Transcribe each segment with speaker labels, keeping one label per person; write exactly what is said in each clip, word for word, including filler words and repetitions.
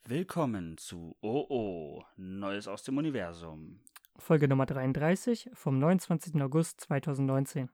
Speaker 1: Willkommen zu Oh Oh, Neues aus dem Universum.
Speaker 2: Folge Nummer dreiunddreißig vom neunundzwanzigsten August zweitausendneunzehn.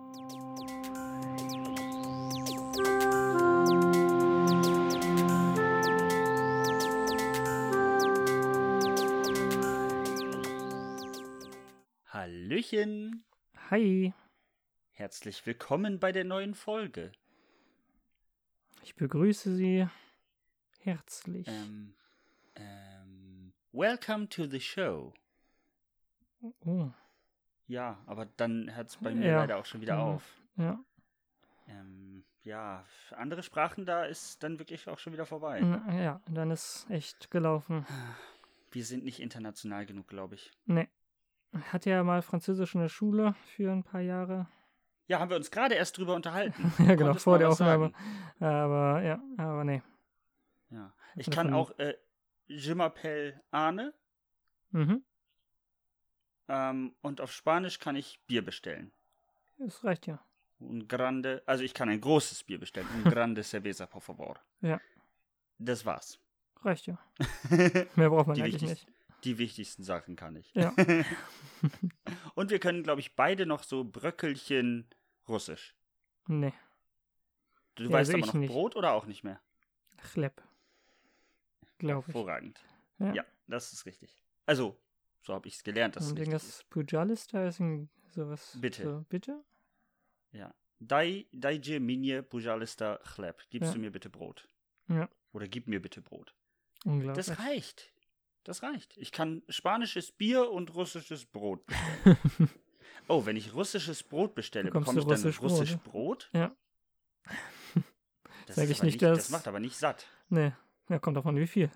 Speaker 1: Hallöchen,
Speaker 2: Hi,
Speaker 1: herzlich willkommen bei der neuen Folge.
Speaker 2: ich begrüße Sie herzlich.
Speaker 1: Ähm, ähm, welcome to the show.
Speaker 2: Oh,
Speaker 1: Ja, aber dann hört es bei mir
Speaker 2: Ja,
Speaker 1: leider auch schon wieder
Speaker 2: genau.
Speaker 1: auf.
Speaker 2: ja.
Speaker 1: Ähm, ja, für andere Sprachen, da ist dann wirklich auch schon wieder vorbei.
Speaker 2: Na, ja, dann ist echt gelaufen.
Speaker 1: Wir sind nicht international genug, glaube ich.
Speaker 2: Ne. Hatte ja mal Französisch in der Schule für ein paar Jahre.
Speaker 1: Ja, haben wir uns gerade erst drüber unterhalten.
Speaker 2: Ja, genau,
Speaker 1: Konntest
Speaker 2: vor
Speaker 1: mal
Speaker 2: der
Speaker 1: was
Speaker 2: Aufnahme.
Speaker 1: sagen.
Speaker 2: Aber ja, aber nee.
Speaker 1: Ja. Ich
Speaker 2: Also
Speaker 1: kann
Speaker 2: von-
Speaker 1: auch äh, Je m'appelle Arne.
Speaker 2: Mhm,
Speaker 1: Ähm, und auf Spanisch kann ich Bier bestellen.
Speaker 2: das reicht ja.
Speaker 1: Un grande, also ich kann ein großes Bier bestellen. Un grande cerveza, por favor.
Speaker 2: Ja.
Speaker 1: Das war's.
Speaker 2: Reicht ja. Mehr braucht man
Speaker 1: Die,
Speaker 2: eigentlich
Speaker 1: wichtigsten,
Speaker 2: nicht.
Speaker 1: die wichtigsten Sachen kann ich.
Speaker 2: Ja.
Speaker 1: Und wir können, glaube ich, beide noch so Bröckelchen Russisch.
Speaker 2: Nee.
Speaker 1: Du
Speaker 2: Ja,
Speaker 1: weißt
Speaker 2: also
Speaker 1: aber
Speaker 2: ich
Speaker 1: noch
Speaker 2: nicht.
Speaker 1: Brot oder auch nicht mehr?
Speaker 2: Chleb. Glaube ich.
Speaker 1: Hervorragend.
Speaker 2: Ja.
Speaker 1: Ja, das ist richtig. Also, so habe ich es gelernt, dass es
Speaker 2: Und
Speaker 1: richtig
Speaker 2: das
Speaker 1: ist.
Speaker 2: Pujalista ist ein sowas.
Speaker 1: Bitte.
Speaker 2: So, bitte?
Speaker 1: Ja. Daj, dajje minje pujalista chleb. Gibst
Speaker 2: Ja.
Speaker 1: du mir bitte Brot?
Speaker 2: Ja.
Speaker 1: Oder gib mir bitte Brot.
Speaker 2: Unglaublich.
Speaker 1: Das reicht. Das reicht. Ich kann spanisches Bier und russisches Brot bestellen. Oh, wenn ich russisches Brot bestelle,
Speaker 2: Bekommst
Speaker 1: bekomme ich
Speaker 2: du
Speaker 1: dann
Speaker 2: russisch
Speaker 1: russisch
Speaker 2: Brot,
Speaker 1: Brot?
Speaker 2: Ja.
Speaker 1: Das,
Speaker 2: Sag
Speaker 1: ist
Speaker 2: ich
Speaker 1: aber
Speaker 2: nicht,
Speaker 1: nicht
Speaker 2: dass-
Speaker 1: das macht aber nicht satt.
Speaker 2: Nee, ja, kommt davon wie viel.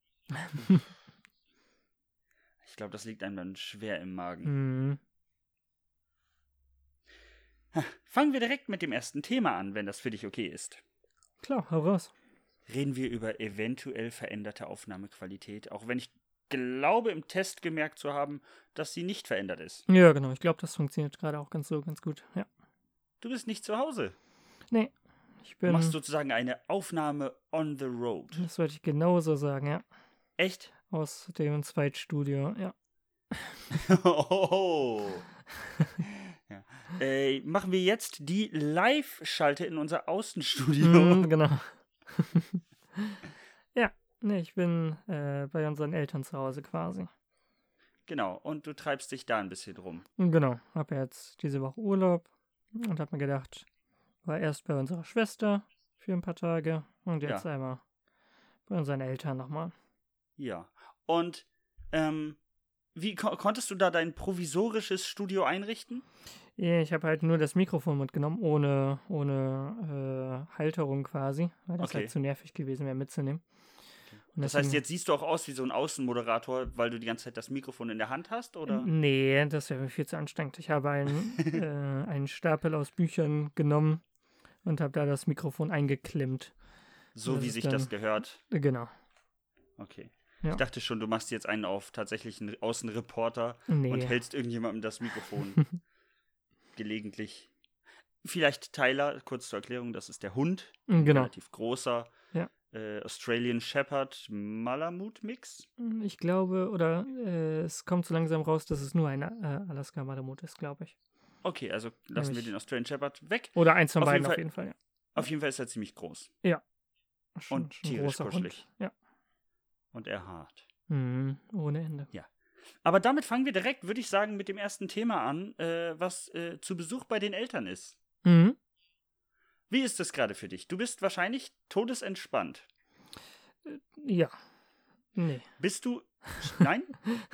Speaker 1: Ich glaube, das liegt einem dann schwer im Magen.
Speaker 2: Hm.
Speaker 1: Fangen wir direkt mit dem ersten Thema an, wenn das für dich okay ist.
Speaker 2: Klar, hau raus.
Speaker 1: Reden wir über eventuell veränderte Aufnahmequalität, auch wenn ich glaube, im Test gemerkt zu haben, dass sie nicht verändert ist.
Speaker 2: Ja, genau. Ich glaube, das funktioniert gerade auch ganz so, ganz gut. Ja.
Speaker 1: Du bist nicht zu Hause.
Speaker 2: Nee, ich
Speaker 1: Du
Speaker 2: bin.
Speaker 1: machst sozusagen eine Aufnahme on the road.
Speaker 2: Das wollte ich genauso sagen, ja.
Speaker 1: Echt?
Speaker 2: Aus dem Zweitstudio, ja.
Speaker 1: Oh. Ja. Äh, machen wir jetzt die Live-Schalte in unser Außenstudio.
Speaker 2: Hm, genau. Ja, nee, ich bin äh, bei unseren Eltern zu Hause quasi.
Speaker 1: Genau, und du treibst dich da ein bisschen rum.
Speaker 2: Genau, habe jetzt diese Woche Urlaub und habe mir gedacht, war erst bei unserer Schwester für ein paar Tage und jetzt
Speaker 1: Ja.
Speaker 2: einmal bei unseren Eltern nochmal.
Speaker 1: Ja. Und ähm, wie ko konntest du da dein provisorisches Studio einrichten?
Speaker 2: Ja, ich habe halt nur das Mikrofon mitgenommen, ohne, ohne äh, Halterung quasi, weil das
Speaker 1: Okay.
Speaker 2: halt zu nervig gewesen wäre mitzunehmen. Und
Speaker 1: Das heißt,
Speaker 2: deswegen-
Speaker 1: jetzt siehst du auch aus wie so ein Außenmoderator, weil du die ganze Zeit das Mikrofon in der Hand hast, oder?
Speaker 2: Nee, das wäre mir viel zu anstrengend. Ich habe einen, äh, einen Stapel aus Büchern genommen und habe da das Mikrofon eingeklemmt.
Speaker 1: So
Speaker 2: das
Speaker 1: wie
Speaker 2: ist
Speaker 1: sich
Speaker 2: dann-
Speaker 1: das gehört.
Speaker 2: Äh, Genau.
Speaker 1: Okay.
Speaker 2: Ja.
Speaker 1: Ich dachte schon, du machst jetzt einen auf tatsächlichen Außenreporter
Speaker 2: Nee.
Speaker 1: und hältst irgendjemandem das Mikrofon gelegentlich. Vielleicht Tyler, kurz zur Erklärung, das ist der Hund. Ein
Speaker 2: Genau.
Speaker 1: relativ großer
Speaker 2: Ja.
Speaker 1: äh, Australian Shepherd Malamut Mix.
Speaker 2: Ich glaube, oder äh, es kommt so langsam raus, dass es nur ein äh, Alaska Malamut ist, glaube ich.
Speaker 1: Okay, also lassen wir
Speaker 2: Nämlich-
Speaker 1: den Australian Shepherd weg.
Speaker 2: Oder eins von
Speaker 1: Auf jeden
Speaker 2: beiden
Speaker 1: Fall-
Speaker 2: auf jeden Fall, ja.
Speaker 1: Auf jeden Fall ist er ziemlich groß
Speaker 2: Schon,
Speaker 1: und
Speaker 2: schon ein
Speaker 1: tierisch
Speaker 2: großer
Speaker 1: kuschelig.
Speaker 2: Hund. Ja.
Speaker 1: und er hart.
Speaker 2: Mhm, ohne Ende.
Speaker 1: Aber damit fangen wir direkt, würde ich sagen, mit dem ersten Thema an, äh, was äh, zu Besuch bei den Eltern ist.
Speaker 2: Mhm.
Speaker 1: Wie ist das gerade für dich? Du bist wahrscheinlich todesentspannt.
Speaker 2: Ja. Nee.
Speaker 1: Bist du? Nein?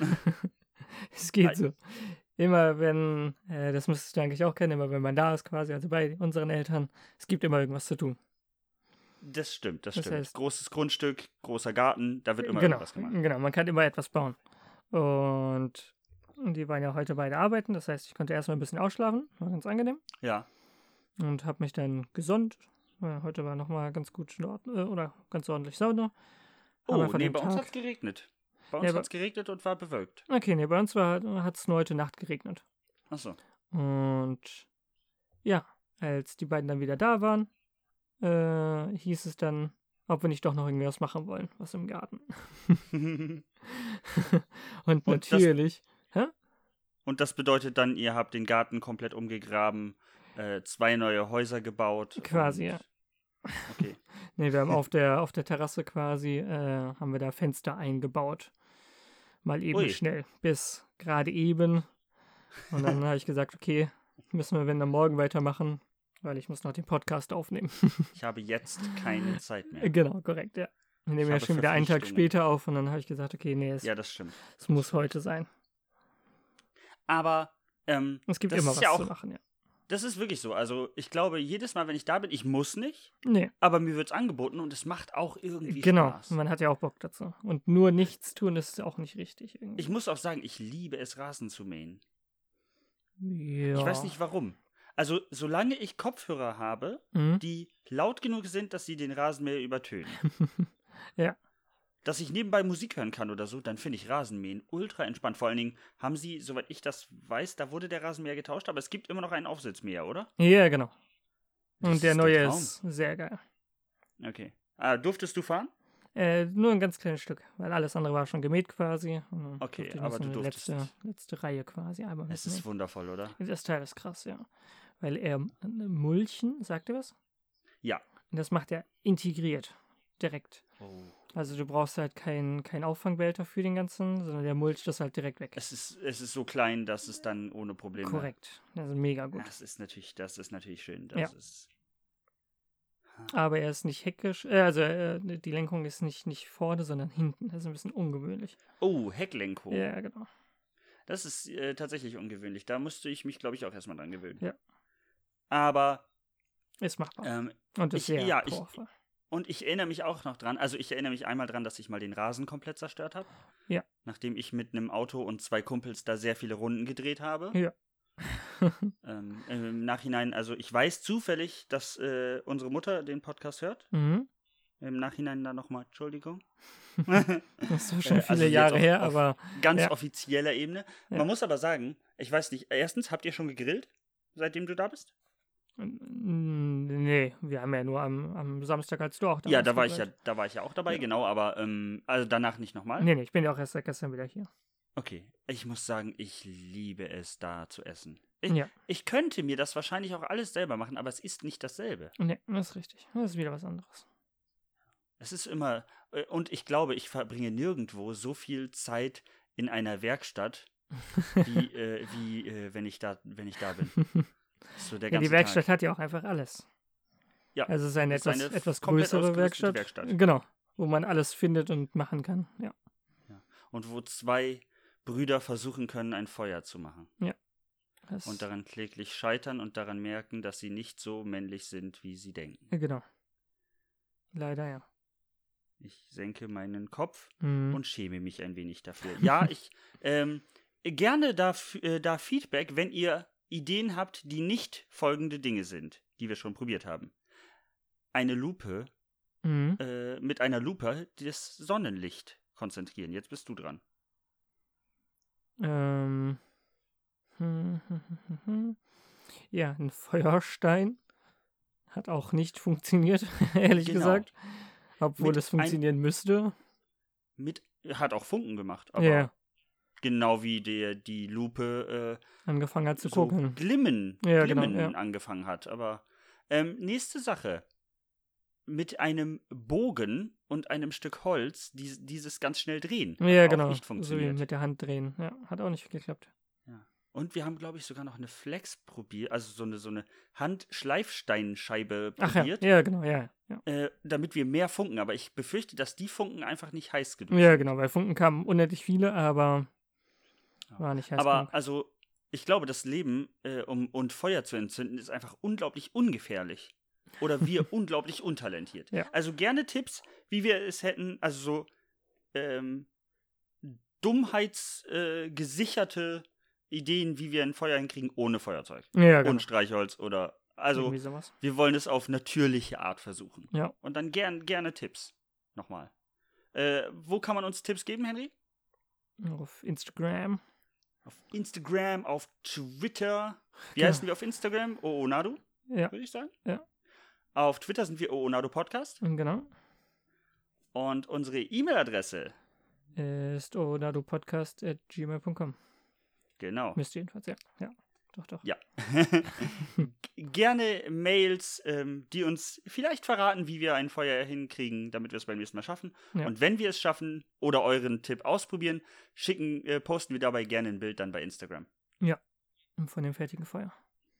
Speaker 2: Es geht
Speaker 1: Nein.
Speaker 2: so. Immer wenn, äh, das müsstest du eigentlich auch kennen, immer wenn man da ist quasi, also bei unseren Eltern, es gibt immer irgendwas zu tun.
Speaker 1: Das stimmt, das,
Speaker 2: Das
Speaker 1: stimmt.
Speaker 2: heißt-
Speaker 1: Großes Grundstück, großer Garten, da wird immer
Speaker 2: genau,
Speaker 1: irgendwas gemacht.
Speaker 2: genau, man kann immer etwas bauen. Und die waren ja heute beide arbeiten, das heißt, ich konnte erstmal ein bisschen ausschlafen, war ganz angenehm.
Speaker 1: Ja,
Speaker 2: Und habe mich dann gesonnt. Ja, heute war nochmal ganz gut dort, äh, oder ganz ordentlich Sonne. Hab
Speaker 1: oh,
Speaker 2: einfach
Speaker 1: nee,
Speaker 2: den
Speaker 1: bei uns
Speaker 2: Tag-
Speaker 1: hat es geregnet. Bei uns
Speaker 2: Ja,
Speaker 1: hat
Speaker 2: aber-
Speaker 1: es geregnet und war bewölkt.
Speaker 2: Okay, nee, bei uns hat es nur heute Nacht geregnet.
Speaker 1: Achso.
Speaker 2: Und ja, als die beiden dann wieder da waren, äh, hieß es dann, ob wir nicht doch noch irgendwie was machen wollen, was im Garten. und,
Speaker 1: Und
Speaker 2: natürlich, hä?
Speaker 1: Und das bedeutet dann, ihr habt den Garten komplett umgegraben, äh, zwei neue Häuser gebaut.
Speaker 2: Quasi,
Speaker 1: und...
Speaker 2: ja.
Speaker 1: Okay.
Speaker 2: Nee, wir haben auf der, auf der Terrasse quasi, äh, haben wir da Fenster eingebaut. Mal eben
Speaker 1: Ui.
Speaker 2: schnell, bis gerade eben. Und dann habe ich gesagt, okay, müssen wir, wenn dann morgen weitermachen, weil ich muss noch den Podcast aufnehmen.
Speaker 1: Ich habe jetzt keine Zeit mehr.
Speaker 2: Genau, korrekt, ja. Wir nehmen
Speaker 1: Ich
Speaker 2: ja
Speaker 1: habe
Speaker 2: schon wieder einen Tag
Speaker 1: Verpflichtungen.
Speaker 2: später auf und dann habe ich gesagt, okay, nee, es,
Speaker 1: Ja, das stimmt.
Speaker 2: es muss heute sein.
Speaker 1: Aber ähm,
Speaker 2: Es gibt
Speaker 1: das
Speaker 2: immer
Speaker 1: ist
Speaker 2: was
Speaker 1: ja
Speaker 2: zu
Speaker 1: auch,
Speaker 2: machen, ja.
Speaker 1: das ist wirklich so. Also ich glaube, jedes Mal, wenn ich da bin, ich muss nicht,
Speaker 2: Nee,
Speaker 1: aber mir wird es angeboten und es macht auch irgendwie
Speaker 2: genau.
Speaker 1: Spaß.
Speaker 2: Man hat ja auch Bock dazu. Und nur nichts tun ist auch nicht richtig irgendwie.
Speaker 1: Ich muss auch sagen, ich liebe es, Rasen zu mähen.
Speaker 2: ja.
Speaker 1: Ich weiß nicht warum. Also solange ich Kopfhörer habe,
Speaker 2: Mhm.
Speaker 1: die laut genug sind, dass sie den Rasenmäher übertönen.
Speaker 2: Ja.
Speaker 1: Dass ich nebenbei Musik hören kann oder so, dann finde ich Rasenmähen ultra entspannt. Vor allen Dingen haben sie, soweit ich das weiß, da wurde der Rasenmäher getauscht, aber es gibt immer noch einen Aufsitzmäher, oder?
Speaker 2: Ja, genau.
Speaker 1: Das
Speaker 2: Und der
Speaker 1: ist
Speaker 2: neue
Speaker 1: der Traum.
Speaker 2: ist sehr geil.
Speaker 1: Okay. Ah, durftest du fahren?
Speaker 2: Äh, nur ein ganz kleines Stück, weil alles andere war schon gemäht quasi. Und dann
Speaker 1: Okay,
Speaker 2: durfte ich noch
Speaker 1: aber
Speaker 2: so
Speaker 1: du
Speaker 2: eine
Speaker 1: durftest-
Speaker 2: letzte, letzte Reihe quasi einmal
Speaker 1: Es
Speaker 2: mitnehmen.
Speaker 1: ist wundervoll, oder?
Speaker 2: Das Teil ist krass, ja. Weil er Mulchen, sagt ihr was?
Speaker 1: Ja.
Speaker 2: Und das macht er integriert. Direkt.
Speaker 1: Oh.
Speaker 2: Also du brauchst halt keinen kein Auffangbehälter für den ganzen, sondern der mulcht das halt direkt weg.
Speaker 1: Es ist, es ist so klein, dass es dann ohne Probleme.
Speaker 2: Korrekt. Das ist mega gut.
Speaker 1: Das ist natürlich, das ist natürlich schön. Das
Speaker 2: Ja.
Speaker 1: ist.
Speaker 2: Aber er ist nicht heckisch, äh, also äh, die Lenkung ist nicht, nicht vorne, sondern hinten. Das ist ein bisschen ungewöhnlich.
Speaker 1: Oh, Hecklenkung.
Speaker 2: Ja, genau.
Speaker 1: Das ist äh, tatsächlich ungewöhnlich. Da musste ich mich, glaube ich, auch erstmal dran gewöhnen.
Speaker 2: Ja.
Speaker 1: Aber,
Speaker 2: Ist machbar.
Speaker 1: ähm,
Speaker 2: Und ist
Speaker 1: ich-
Speaker 2: sehr
Speaker 1: ja, ich-
Speaker 2: powerful.
Speaker 1: und ich erinnere mich auch noch dran, also ich erinnere mich einmal dran, dass ich mal den Rasen komplett zerstört habe.
Speaker 2: Ja.
Speaker 1: Nachdem ich mit einem Auto und zwei Kumpels da sehr viele Runden gedreht habe.
Speaker 2: Ja.
Speaker 1: Ähm, Im Nachhinein, also ich weiß zufällig, dass äh, unsere Mutter den Podcast hört.
Speaker 2: Mhm.
Speaker 1: Im Nachhinein dann nochmal, Entschuldigung.
Speaker 2: Das ist so schon
Speaker 1: Äh,
Speaker 2: viele
Speaker 1: also jetzt
Speaker 2: Jahre
Speaker 1: auf-
Speaker 2: her,
Speaker 1: auf
Speaker 2: aber
Speaker 1: Ganz
Speaker 2: Ja.
Speaker 1: offizieller Ebene.
Speaker 2: Ja.
Speaker 1: Man muss aber sagen, ich weiß nicht, erstens, habt ihr schon gegrillt, seitdem du da bist?
Speaker 2: mm, nee, wir haben ja nur am, am Samstag, als du auch da
Speaker 1: ja,
Speaker 2: warst.
Speaker 1: da war ich ja,
Speaker 2: gegrillt.
Speaker 1: da war ich ja auch dabei,
Speaker 2: Ja.
Speaker 1: genau, aber ähm, also danach nicht nochmal.
Speaker 2: Nee, nee, ich bin ja auch erst seit gestern wieder hier.
Speaker 1: Okay, ich muss sagen, ich liebe es, da zu essen. Ich,
Speaker 2: Ja.
Speaker 1: ich könnte mir das wahrscheinlich auch alles selber machen, aber es ist nicht dasselbe.
Speaker 2: Nee, das ist richtig. Das ist wieder was anderes.
Speaker 1: Es ist immer, äh, und ich glaube, ich verbringe nirgendwo so viel Zeit in einer Werkstatt, wie, äh, wie äh, wenn, ich da, wenn ich da bin. Das ist so der
Speaker 2: Ja,
Speaker 1: ganze
Speaker 2: die Werkstatt
Speaker 1: Tag.
Speaker 2: hat ja auch einfach alles.
Speaker 1: Ja,
Speaker 2: Also es ist eine
Speaker 1: es ist
Speaker 2: etwas,
Speaker 1: eine
Speaker 2: etwas
Speaker 1: komplett
Speaker 2: größere
Speaker 1: ausgerüstete
Speaker 2: Werkstatt.
Speaker 1: Werkstatt.
Speaker 2: Genau, wo man alles findet und machen kann. Ja.
Speaker 1: Und wo zwei Brüder versuchen können, ein Feuer zu machen.
Speaker 2: Das,
Speaker 1: Und daran kläglich scheitern und daran merken, dass sie nicht so männlich sind, wie sie denken.
Speaker 2: genau. Leider ja.
Speaker 1: Ich senke meinen Kopf
Speaker 2: Mhm.
Speaker 1: und schäme mich ein wenig dafür. Ja, ich ähm, gerne da, äh, da Feedback, wenn ihr Ideen habt, die nicht folgende Dinge sind, die wir schon probiert haben. Eine Lupe,
Speaker 2: Mhm.
Speaker 1: äh, mit einer Lupe das Sonnenlicht konzentrieren. Jetzt bist du dran.
Speaker 2: Ähm. hm, hm, hm, hm, hm. Ja, ein Feuerstein hat auch nicht funktioniert, ehrlich
Speaker 1: Genau.
Speaker 2: gesagt. Obwohl
Speaker 1: Mit
Speaker 2: es
Speaker 1: ein-
Speaker 2: funktionieren müsste.
Speaker 1: Mit, hat auch Funken gemacht, aber
Speaker 2: Ja,
Speaker 1: genau wie der, die Lupe äh,
Speaker 2: angefangen hat zu
Speaker 1: so
Speaker 2: gucken.
Speaker 1: Glimmen,
Speaker 2: Ja, genau,
Speaker 1: Glimmen
Speaker 2: ja.
Speaker 1: angefangen hat. Aber ähm, nächste Sache. Mit einem Bogen und einem Stück Holz dies, dieses ganz schnell drehen. Hat
Speaker 2: Ja,
Speaker 1: auch
Speaker 2: genau.
Speaker 1: nicht
Speaker 2: So wie
Speaker 1: funktioniert.
Speaker 2: mit der Hand drehen. Ja, hat auch nicht geklappt.
Speaker 1: Und wir haben, glaube ich, sogar noch eine Flex probiert, also so eine, so eine Handschleifsteinscheibe
Speaker 2: Ach ja,
Speaker 1: probiert,
Speaker 2: ja, genau, ja. Ja,
Speaker 1: äh, damit wir mehr funken. Aber ich befürchte, dass die Funken einfach nicht heiß genug
Speaker 2: ja
Speaker 1: sind.
Speaker 2: genau, weil Funken kamen unendlich viele, aber
Speaker 1: Ja.
Speaker 2: war nicht heiß
Speaker 1: Aber
Speaker 2: genug.
Speaker 1: also, ich glaube, das Leben äh, um, und Feuer zu entzünden ist einfach unglaublich ungefährlich. Oder wir unglaublich untalentiert.
Speaker 2: Ja.
Speaker 1: Also gerne Tipps, wie wir es hätten, also so ähm, dummheitsgesicherte äh, Ideen, wie wir ein Feuer hinkriegen ohne Feuerzeug.
Speaker 2: Ja, genau.
Speaker 1: Und Streichholz oder. Also,
Speaker 2: Irgendwie sowas.
Speaker 1: wir wollen es auf natürliche Art versuchen.
Speaker 2: Ja.
Speaker 1: Und dann gern, gerne Tipps. Nochmal. Äh, wo kann man uns Tipps geben, Henry?
Speaker 2: Auf Instagram.
Speaker 1: Auf Instagram, auf Twitter. Wie
Speaker 2: Genau.
Speaker 1: heißen wir auf Instagram? Oonado,
Speaker 2: Ja,
Speaker 1: würde ich sagen.
Speaker 2: Ja.
Speaker 1: Auf Twitter sind wir Oonado Podcast.
Speaker 2: genau.
Speaker 1: Und unsere E-Mail-Adresse.
Speaker 2: Ist odadupodcast at gmail punkt com.
Speaker 1: Genau.
Speaker 2: Müsste jedenfalls, ja. Ja, doch, doch.
Speaker 1: Ja. Gerne Mails, ähm, die uns vielleicht verraten, wie wir ein Feuer hinkriegen, damit wir es beim nächsten Mal schaffen.
Speaker 2: Ja.
Speaker 1: Und wenn wir es schaffen oder euren Tipp ausprobieren, schicken, äh, posten wir dabei gerne ein Bild dann bei Instagram.
Speaker 2: Ja. Und von dem fertigen Feuer.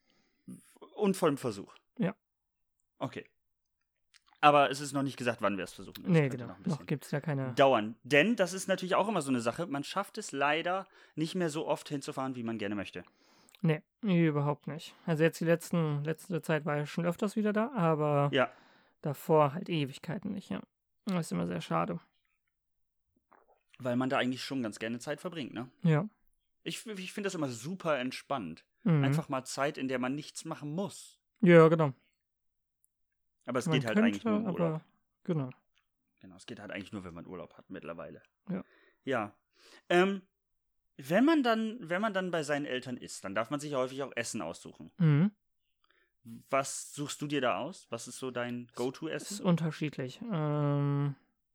Speaker 1: Und vom Versuch.
Speaker 2: Ja.
Speaker 1: Okay. Aber es ist noch nicht gesagt, wann wir es versuchen. Das
Speaker 2: Nee,
Speaker 1: könnte
Speaker 2: genau.
Speaker 1: noch ein
Speaker 2: Noch
Speaker 1: bisschen
Speaker 2: gibt es ja keine.
Speaker 1: dauern. Denn das ist natürlich auch immer so eine Sache. Man schafft es leider nicht mehr so oft hinzufahren, wie man gerne möchte.
Speaker 2: Nee, überhaupt nicht. Also jetzt die letzten, letzte Zeit war ich schon öfters wieder da, aber
Speaker 1: Ja.
Speaker 2: davor halt Ewigkeiten nicht, ja. Das ist immer sehr schade.
Speaker 1: Weil man da eigentlich schon ganz gerne Zeit verbringt, ne?
Speaker 2: Ja.
Speaker 1: Ich, ich finde das immer super entspannt.
Speaker 2: Mhm.
Speaker 1: Einfach mal Zeit, in der man nichts machen muss.
Speaker 2: Ja, genau.
Speaker 1: Aber es
Speaker 2: Man
Speaker 1: geht halt
Speaker 2: könnte,
Speaker 1: eigentlich nur im Urlaub.
Speaker 2: aber genau.
Speaker 1: Genau, es geht halt eigentlich nur, wenn man Urlaub hat mittlerweile.
Speaker 2: Ja.
Speaker 1: Ja. Ähm, wenn man dann, wenn man dann bei seinen Eltern ist, dann darf man sich ja häufig auch Essen aussuchen.
Speaker 2: Mhm.
Speaker 1: Was suchst du dir da aus? Was ist so dein
Speaker 2: Ist
Speaker 1: Go-To-Essen?
Speaker 2: unterschiedlich. Ähm,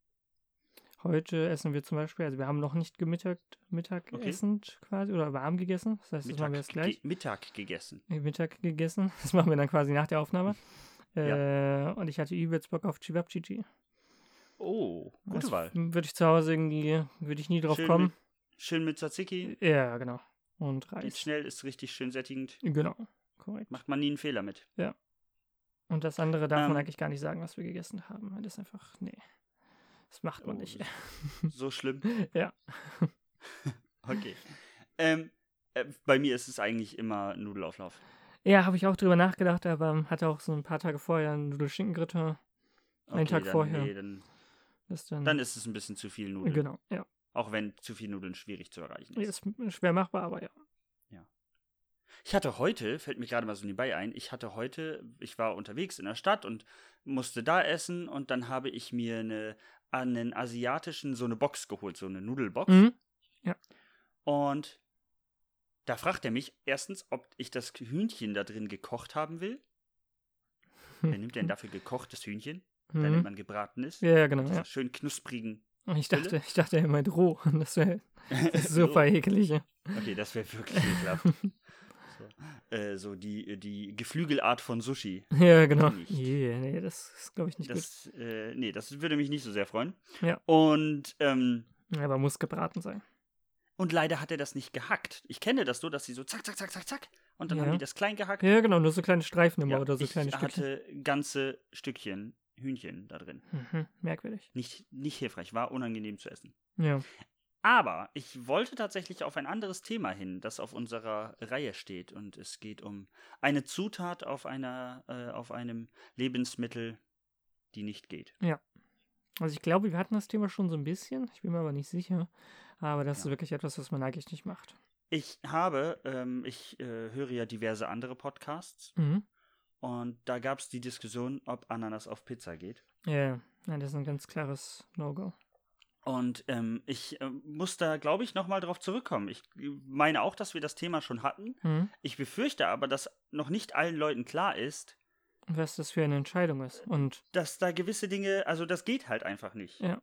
Speaker 2: heute essen wir zum Beispiel, also wir haben noch nicht gemittagt, Mittagessen quasi, oder warm gegessen. Das heißt, das machen wir jetzt gleich.
Speaker 1: ge- Mittag gegessen.
Speaker 2: Mittag gegessen. Das machen wir dann quasi nach der Aufnahme. Äh, und ich hatte übelst Bock auf Chibabchichi.
Speaker 1: Oh, gute
Speaker 2: Das
Speaker 1: Wahl.
Speaker 2: Würde ich zu Hause irgendwie, würde ich nie drauf
Speaker 1: Schön
Speaker 2: kommen.
Speaker 1: Mit, schön mit Tzatziki.
Speaker 2: Ja, genau. Und
Speaker 1: Geht
Speaker 2: Reis.
Speaker 1: schnell, ist richtig schön sättigend.
Speaker 2: Genau, korrekt.
Speaker 1: Macht man nie einen Fehler mit.
Speaker 2: Und das andere darf
Speaker 1: Ähm.
Speaker 2: man eigentlich gar nicht sagen, was wir gegessen haben. weil Das ist einfach, nee. Das macht man
Speaker 1: Oh,
Speaker 2: nicht.
Speaker 1: So schlimm.
Speaker 2: Ja.
Speaker 1: Okay. Ähm, äh, bei mir ist es eigentlich immer Nudelauflauf.
Speaker 2: Ja, habe ich auch drüber nachgedacht, aber hatte auch so ein paar Tage vorher einen Nudelschinken-Gritter. Einen
Speaker 1: Okay,
Speaker 2: Tag
Speaker 1: dann,
Speaker 2: vorher.
Speaker 1: Nee, dann,
Speaker 2: Das dann,
Speaker 1: dann ist es ein bisschen zu viel Nudeln.
Speaker 2: Genau, ja.
Speaker 1: Auch wenn zu viel Nudeln schwierig zu erreichen ist.
Speaker 2: Ist schwer machbar, aber ja.
Speaker 1: Ich hatte heute, fällt mir gerade mal so nebenbei ein, ich hatte heute, ich war unterwegs in der Stadt und musste da essen und dann habe ich mir eine, einen asiatischen, so eine Box geholt, so eine Nudelbox.
Speaker 2: Mhm.
Speaker 1: Und da fragt er mich erstens, ob ich das Hühnchen da drin gekocht haben will. Wer nimmt denn dafür gekochtes Hühnchen? Da
Speaker 2: Mhm.
Speaker 1: nimmt man gebratenes.
Speaker 2: Ja, ja, genau.
Speaker 1: Mit dieser
Speaker 2: Ja.
Speaker 1: schön knusprigen.
Speaker 2: Ich dachte, ich dachte, er meint roh. Das wäre super eklig. Ja.
Speaker 1: Okay, das wäre wirklich ekelhaft. So, äh, so die, die Geflügelart von Sushi.
Speaker 2: Ja, genau.
Speaker 1: Nicht.
Speaker 2: Yeah, nee, das ist, glaube ich, nicht
Speaker 1: Das, äh, nee, das würde mich nicht so sehr freuen.
Speaker 2: Ja.
Speaker 1: Und, ähm,
Speaker 2: gut. Aber muss gebraten sein.
Speaker 1: und leider hat er das nicht gehackt. Ich kenne das so, dass sie so zack, zack, zack, zack, zack. Und dann
Speaker 2: Ja.
Speaker 1: haben die das klein gehackt.
Speaker 2: Ja, genau, nur so kleine Streifen immer
Speaker 1: Ja,
Speaker 2: oder so
Speaker 1: ich
Speaker 2: kleine Stückchen.
Speaker 1: hatte ganze Stückchen Hühnchen da drin.
Speaker 2: Mhm, merkwürdig.
Speaker 1: Nicht, nicht hilfreich, war unangenehm zu essen.
Speaker 2: Ja.
Speaker 1: Aber ich wollte tatsächlich auf ein anderes Thema hin, das auf unserer Reihe steht. Und es geht um eine Zutat auf, einer, äh, auf einem Lebensmittel, die nicht geht.
Speaker 2: Also ich glaube, wir hatten das Thema schon so ein bisschen. Ich bin mir aber nicht sicher. Aber das
Speaker 1: Ja.
Speaker 2: ist wirklich etwas, was man eigentlich nicht macht.
Speaker 1: Ich habe, ähm, ich äh, höre ja diverse andere Podcasts.
Speaker 2: Mhm.
Speaker 1: Und da gab es die Diskussion, ob Ananas auf Pizza geht.
Speaker 2: Ja, ja, das ist ein ganz klares No-Go.
Speaker 1: Und ähm, ich äh, muss da, glaube ich, nochmal drauf zurückkommen. Ich meine auch, dass wir das Thema schon hatten.
Speaker 2: Mhm.
Speaker 1: Ich befürchte aber, dass noch nicht allen Leuten klar ist,
Speaker 2: Was das für eine Entscheidung ist. Und
Speaker 1: dass da gewisse Dinge, also das geht halt einfach nicht.
Speaker 2: Ja.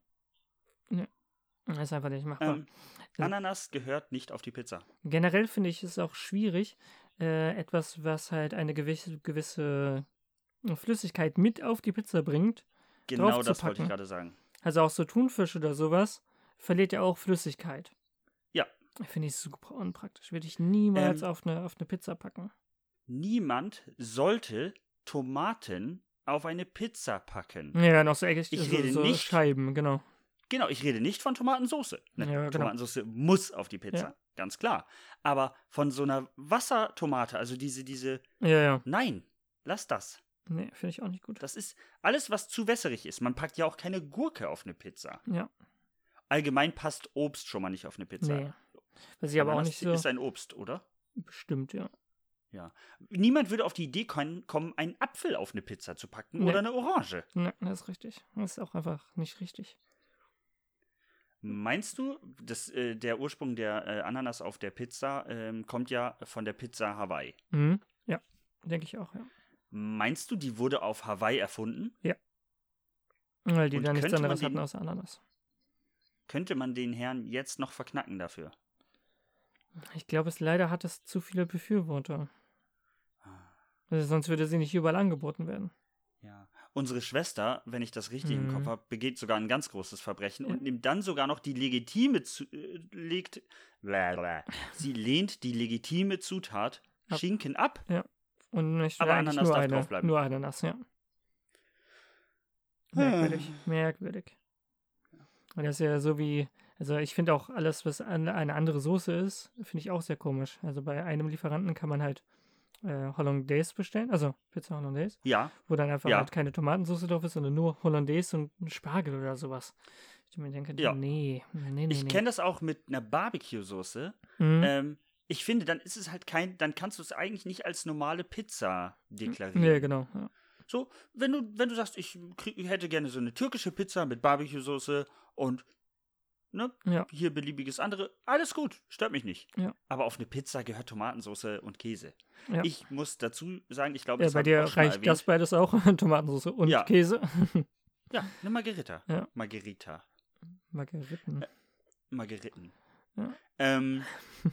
Speaker 2: das ist einfach nicht machbar.
Speaker 1: Ähm, Ananas gehört nicht auf die Pizza.
Speaker 2: Generell finde ich es auch schwierig, äh, etwas, was halt eine gewisse, gewisse Flüssigkeit mit auf die Pizza bringt.
Speaker 1: Genau
Speaker 2: Drauf zu
Speaker 1: das wollte ich
Speaker 2: packen.
Speaker 1: gerade sagen.
Speaker 2: Also auch so Thunfisch oder sowas verliert ja auch Flüssigkeit.
Speaker 1: Ja.
Speaker 2: Finde ich super unpraktisch. Würde ich niemals
Speaker 1: Ähm,
Speaker 2: auf, eine, auf eine Pizza packen.
Speaker 1: Niemand sollte Tomaten auf eine Pizza packen.
Speaker 2: Ja, noch so eckig,
Speaker 1: Ich
Speaker 2: so,
Speaker 1: rede
Speaker 2: so
Speaker 1: nicht-
Speaker 2: Scheiben, genau.
Speaker 1: Genau, ich rede nicht von Tomatensauce. Ne,
Speaker 2: Ja, genau.
Speaker 1: Tomatensauce muss auf die Pizza,
Speaker 2: Ja.
Speaker 1: ganz klar. Aber von so einer Wassertomate, also diese, diese,
Speaker 2: Ja, ja.
Speaker 1: nein, lass das.
Speaker 2: Nee, finde ich auch nicht gut.
Speaker 1: Das ist alles, was zu wässerig ist. Man packt ja auch keine Gurke auf eine Pizza.
Speaker 2: Ja,
Speaker 1: Allgemein passt Obst schon mal nicht auf eine Pizza.
Speaker 2: nee. Was ich aber auch
Speaker 1: Ananas
Speaker 2: nicht so.
Speaker 1: ist ein Obst, oder?
Speaker 2: Bestimmt, ja.
Speaker 1: Niemand würde auf die Idee kon- kommen, einen Apfel auf eine Pizza zu packen
Speaker 2: Nee.
Speaker 1: oder eine Orange.
Speaker 2: Nee, das ist richtig. Das ist auch einfach nicht richtig.
Speaker 1: Meinst du, dass äh, der Ursprung der äh, Ananas auf der Pizza ähm, kommt ja von der Pizza Hawaii?
Speaker 2: Mhm. Ja, denke ich auch, ja.
Speaker 1: Meinst du, die wurde auf Hawaii erfunden?
Speaker 2: Ja. Weil die
Speaker 1: Und
Speaker 2: dann nichts
Speaker 1: könnte man
Speaker 2: anderes hatten
Speaker 1: den-
Speaker 2: außer Ananas.
Speaker 1: Könnte man den Herrn jetzt noch verknacken dafür?
Speaker 2: Ich glaube, es leider hat es zu viele Befürworter. Also sonst würde sie nicht überall angeboten werden.
Speaker 1: Ja. Unsere Schwester, wenn ich das richtig im
Speaker 2: Mhm.
Speaker 1: Kopf habe, begeht sogar ein ganz großes Verbrechen
Speaker 2: Ja.
Speaker 1: und nimmt dann sogar noch die legitime zu, äh, legt bläh. Sie lehnt die legitime Zutat
Speaker 2: Ab.
Speaker 1: Schinken ab.
Speaker 2: Und möchte
Speaker 1: Aber
Speaker 2: eigentlich
Speaker 1: Ananas
Speaker 2: nur
Speaker 1: darf
Speaker 2: eine,
Speaker 1: draufbleiben.
Speaker 2: nur Ananas, ja. Merkwürdig, merkwürdig. Und das ist ja so wie, also ich finde auch alles, was an, eine andere Soße ist, finde ich auch sehr komisch. Also bei einem Lieferanten kann man halt äh, Hollandaise bestellen, also Pizza Hollandaise,
Speaker 1: Ja,
Speaker 2: wo dann einfach
Speaker 1: Ja.
Speaker 2: halt keine Tomatensauce drauf ist, sondern nur Hollandaise und ein Spargel oder sowas. Ich mir denke,
Speaker 1: Ja.
Speaker 2: nee, nee, nee,
Speaker 1: ich
Speaker 2: nee.
Speaker 1: kenne das auch mit einer Barbecue-Soße.
Speaker 2: Mhm.
Speaker 1: Ähm, ich finde, dann ist es halt kein, dann kannst du es eigentlich nicht als normale Pizza deklarieren.
Speaker 2: Nee, genau. Ja.
Speaker 1: So, wenn du, wenn du sagst, ich, krieg, ich hätte gerne so eine türkische Pizza mit Barbecue-Soße und ne,
Speaker 2: Ja.
Speaker 1: hier beliebiges andere, alles gut, stört mich nicht.
Speaker 2: Ja.
Speaker 1: Aber auf eine Pizza gehört Tomatensauce und Käse.
Speaker 2: Ja.
Speaker 1: Ich muss dazu sagen, ich glaube,
Speaker 2: Ja,
Speaker 1: das
Speaker 2: bei
Speaker 1: habe ich
Speaker 2: dir
Speaker 1: auch schon mal
Speaker 2: reicht
Speaker 1: erwähnt.
Speaker 2: das beides auch, Tomatensauce und
Speaker 1: Ja.
Speaker 2: Käse.
Speaker 1: Ja, eine Margherita.
Speaker 2: Ja.
Speaker 1: Margherita.
Speaker 2: Margeriten.
Speaker 1: Margeriten.
Speaker 2: Ja.
Speaker 1: Ähm,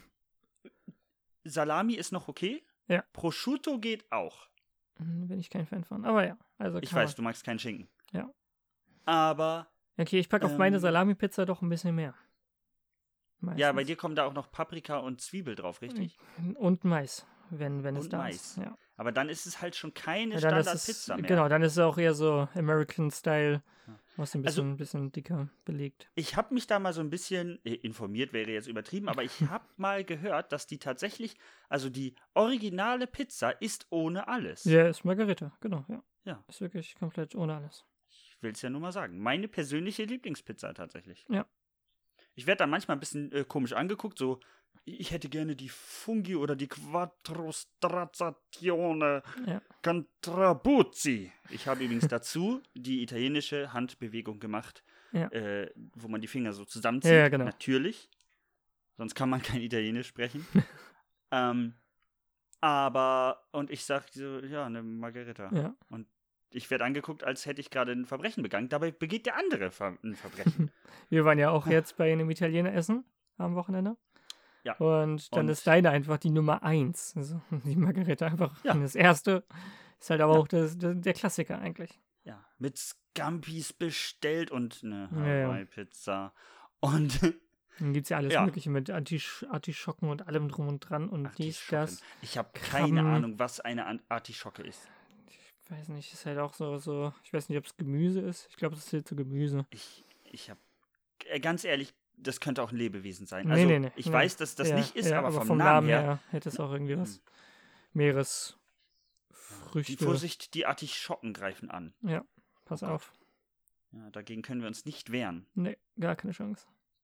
Speaker 1: Salami ist noch okay.
Speaker 2: Ja.
Speaker 1: Prosciutto geht auch.
Speaker 2: Hm, Bin ich kein Fan von. Aber ja, also
Speaker 1: Ich
Speaker 2: kann
Speaker 1: weiß, du magst keinen Schinken.
Speaker 2: Ja.
Speaker 1: Aber,
Speaker 2: man. Okay, ich packe auf meine
Speaker 1: ähm,
Speaker 2: Salami-Pizza doch ein bisschen mehr.
Speaker 1: ja,
Speaker 2: Meistens.
Speaker 1: bei dir kommen da auch noch Paprika und Zwiebel drauf, richtig?
Speaker 2: Und Mais, wenn, wenn es
Speaker 1: Und
Speaker 2: da
Speaker 1: Mais.
Speaker 2: ist. Ja.
Speaker 1: Aber dann ist es halt schon keine
Speaker 2: Ja, dann ist
Speaker 1: Standardpizza
Speaker 2: es,
Speaker 1: mehr.
Speaker 2: genau, dann ist es auch eher so American-Style,
Speaker 1: Ja.
Speaker 2: was ein
Speaker 1: Also-
Speaker 2: bisschen, bisschen dicker belegt.
Speaker 1: Ich habe mich da mal so ein bisschen, äh, informiert wäre jetzt übertrieben, aber ich habe mal gehört, dass die tatsächlich, also die originale Pizza ist ohne alles.
Speaker 2: Ja, ist Margarita, genau, ja.
Speaker 1: Ja.
Speaker 2: Ist wirklich komplett ohne alles.
Speaker 1: Ich will es ja nur mal sagen. Meine persönliche Lieblingspizza tatsächlich.
Speaker 2: Ja.
Speaker 1: Ich werde da manchmal ein bisschen äh, komisch angeguckt, so, ich hätte gerne die Fungi oder die Quattro Strazzazione
Speaker 2: Ja.
Speaker 1: Cantrabuzzi. Ich habe übrigens dazu die italienische Handbewegung gemacht,
Speaker 2: Ja.
Speaker 1: äh, wo man die Finger so zusammenzieht.
Speaker 2: Ja, ja, genau.
Speaker 1: Natürlich. Sonst kann man kein Italienisch sprechen. ähm, aber, und ich sage so, ja, eine Margherita.
Speaker 2: Ja.
Speaker 1: Ich werde angeguckt, als hätte ich gerade ein Verbrechen begangen. Dabei begeht der andere Ver ein Verbrechen.
Speaker 2: Wir waren ja auch jetzt bei einem Italiener essen am Wochenende.
Speaker 1: Ja.
Speaker 2: Und dann
Speaker 1: Und-
Speaker 2: ist deine einfach die Nummer eins. Also die Margarita einfach
Speaker 1: Ja.
Speaker 2: das erste. Ist halt aber
Speaker 1: Ja.
Speaker 2: auch das, das, der Klassiker eigentlich.
Speaker 1: Ja, mit Scampis bestellt und eine
Speaker 2: Ja, ja.
Speaker 1: Hawaii-Pizza. Und
Speaker 2: Dann gibt es ja alles
Speaker 1: Ja.
Speaker 2: Mögliche mit Artisch Artischocken und allem drum und dran und dies,
Speaker 1: Artischocken.
Speaker 2: das.
Speaker 1: Ich habe keine
Speaker 2: Krabben.
Speaker 1: Ahnung, was eine An- Artischocke ist.
Speaker 2: Ich weiß nicht, ist halt auch so, so ich weiß nicht, ob es Gemüse ist. Ich glaube, das ist jetzt so Gemüse.
Speaker 1: Ich, ich habe, äh, ganz ehrlich, das könnte auch ein Lebewesen sein.
Speaker 2: Nee,
Speaker 1: Also,
Speaker 2: nee, nee,
Speaker 1: ich
Speaker 2: nee.
Speaker 1: weiß, dass das
Speaker 2: ja,
Speaker 1: nicht ist,
Speaker 2: ja,
Speaker 1: aber, vom, Namen her.
Speaker 2: hätte es auch irgendwie was
Speaker 1: Hm.
Speaker 2: Meeresfrüchte.
Speaker 1: Die Vorsicht, die Artischocken greifen an.
Speaker 2: Ja, pass
Speaker 1: Oh Gott.
Speaker 2: auf.
Speaker 1: Ja, dagegen können wir uns nicht wehren.
Speaker 2: Nee, gar keine Chance.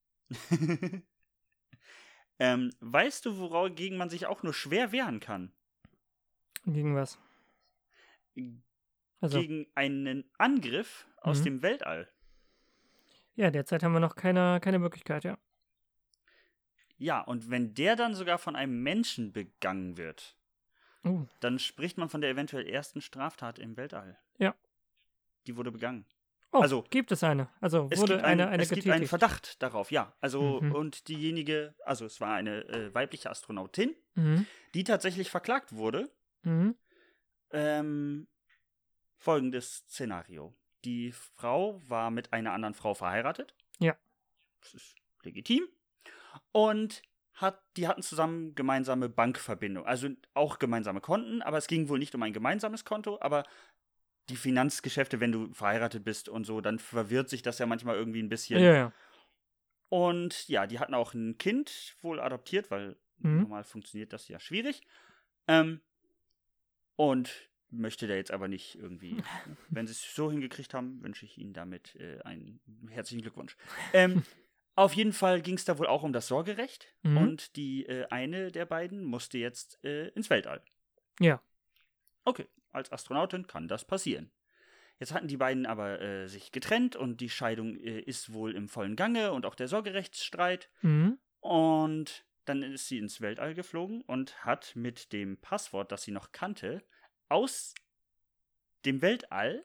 Speaker 1: ähm, weißt du, wogegen man sich auch nur schwer wehren kann?
Speaker 2: Gegen was? Also,
Speaker 1: Gegen einen Angriff aus
Speaker 2: Mhm.
Speaker 1: dem Weltall.
Speaker 2: ja, derzeit haben wir noch keine, keine Möglichkeit, ja.
Speaker 1: Ja, und wenn der dann sogar von einem Menschen begangen wird,
Speaker 2: Oh,
Speaker 1: dann spricht man von der eventuell ersten Straftat im Weltall.
Speaker 2: Ja.
Speaker 1: Die wurde begangen.
Speaker 2: oh
Speaker 1: Also,
Speaker 2: gibt es eine? Also
Speaker 1: Es
Speaker 2: wurde
Speaker 1: gibt, ein,
Speaker 2: eine, eine
Speaker 1: es gibt
Speaker 2: getätigt.
Speaker 1: einen Verdacht darauf, ja. Also,
Speaker 2: Mhm.
Speaker 1: und diejenige, also es war eine äh, weibliche Astronautin,
Speaker 2: Mhm.
Speaker 1: die tatsächlich verklagt wurde.
Speaker 2: Mhm.
Speaker 1: Ähm, folgendes Szenario. Die Frau war mit einer anderen Frau verheiratet.
Speaker 2: Ja.
Speaker 1: Das ist legitim. Und hat, die hatten zusammen gemeinsame Bankverbindung. Also auch gemeinsame Konten, aber es ging wohl nicht um ein gemeinsames Konto, aber die Finanzgeschäfte, wenn du verheiratet bist und so, dann verwirrt sich das ja manchmal irgendwie ein bisschen.
Speaker 2: Ja, ja.
Speaker 1: Und ja, die hatten auch ein Kind wohl adoptiert, weil
Speaker 2: Mhm.
Speaker 1: normal funktioniert das ja schwierig. Ähm, und möchte der jetzt aber nicht irgendwie. Wenn sie es so hingekriegt haben, wünsche ich ihnen damit äh, einen herzlichen Glückwunsch. Ähm, auf jeden Fall ging es da wohl auch um das Sorgerecht.
Speaker 2: Mhm.
Speaker 1: Und die äh, eine der beiden musste jetzt äh, ins Weltall.
Speaker 2: Ja.
Speaker 1: Okay, als Astronautin kann das passieren. Jetzt hatten die beiden aber äh, sich getrennt und die Scheidung äh, ist wohl im vollen Gange und auch der Sorgerechtsstreit.
Speaker 2: Mhm.
Speaker 1: Und dann ist sie ins Weltall geflogen und hat mit dem Passwort, das sie noch kannte, aus dem Weltall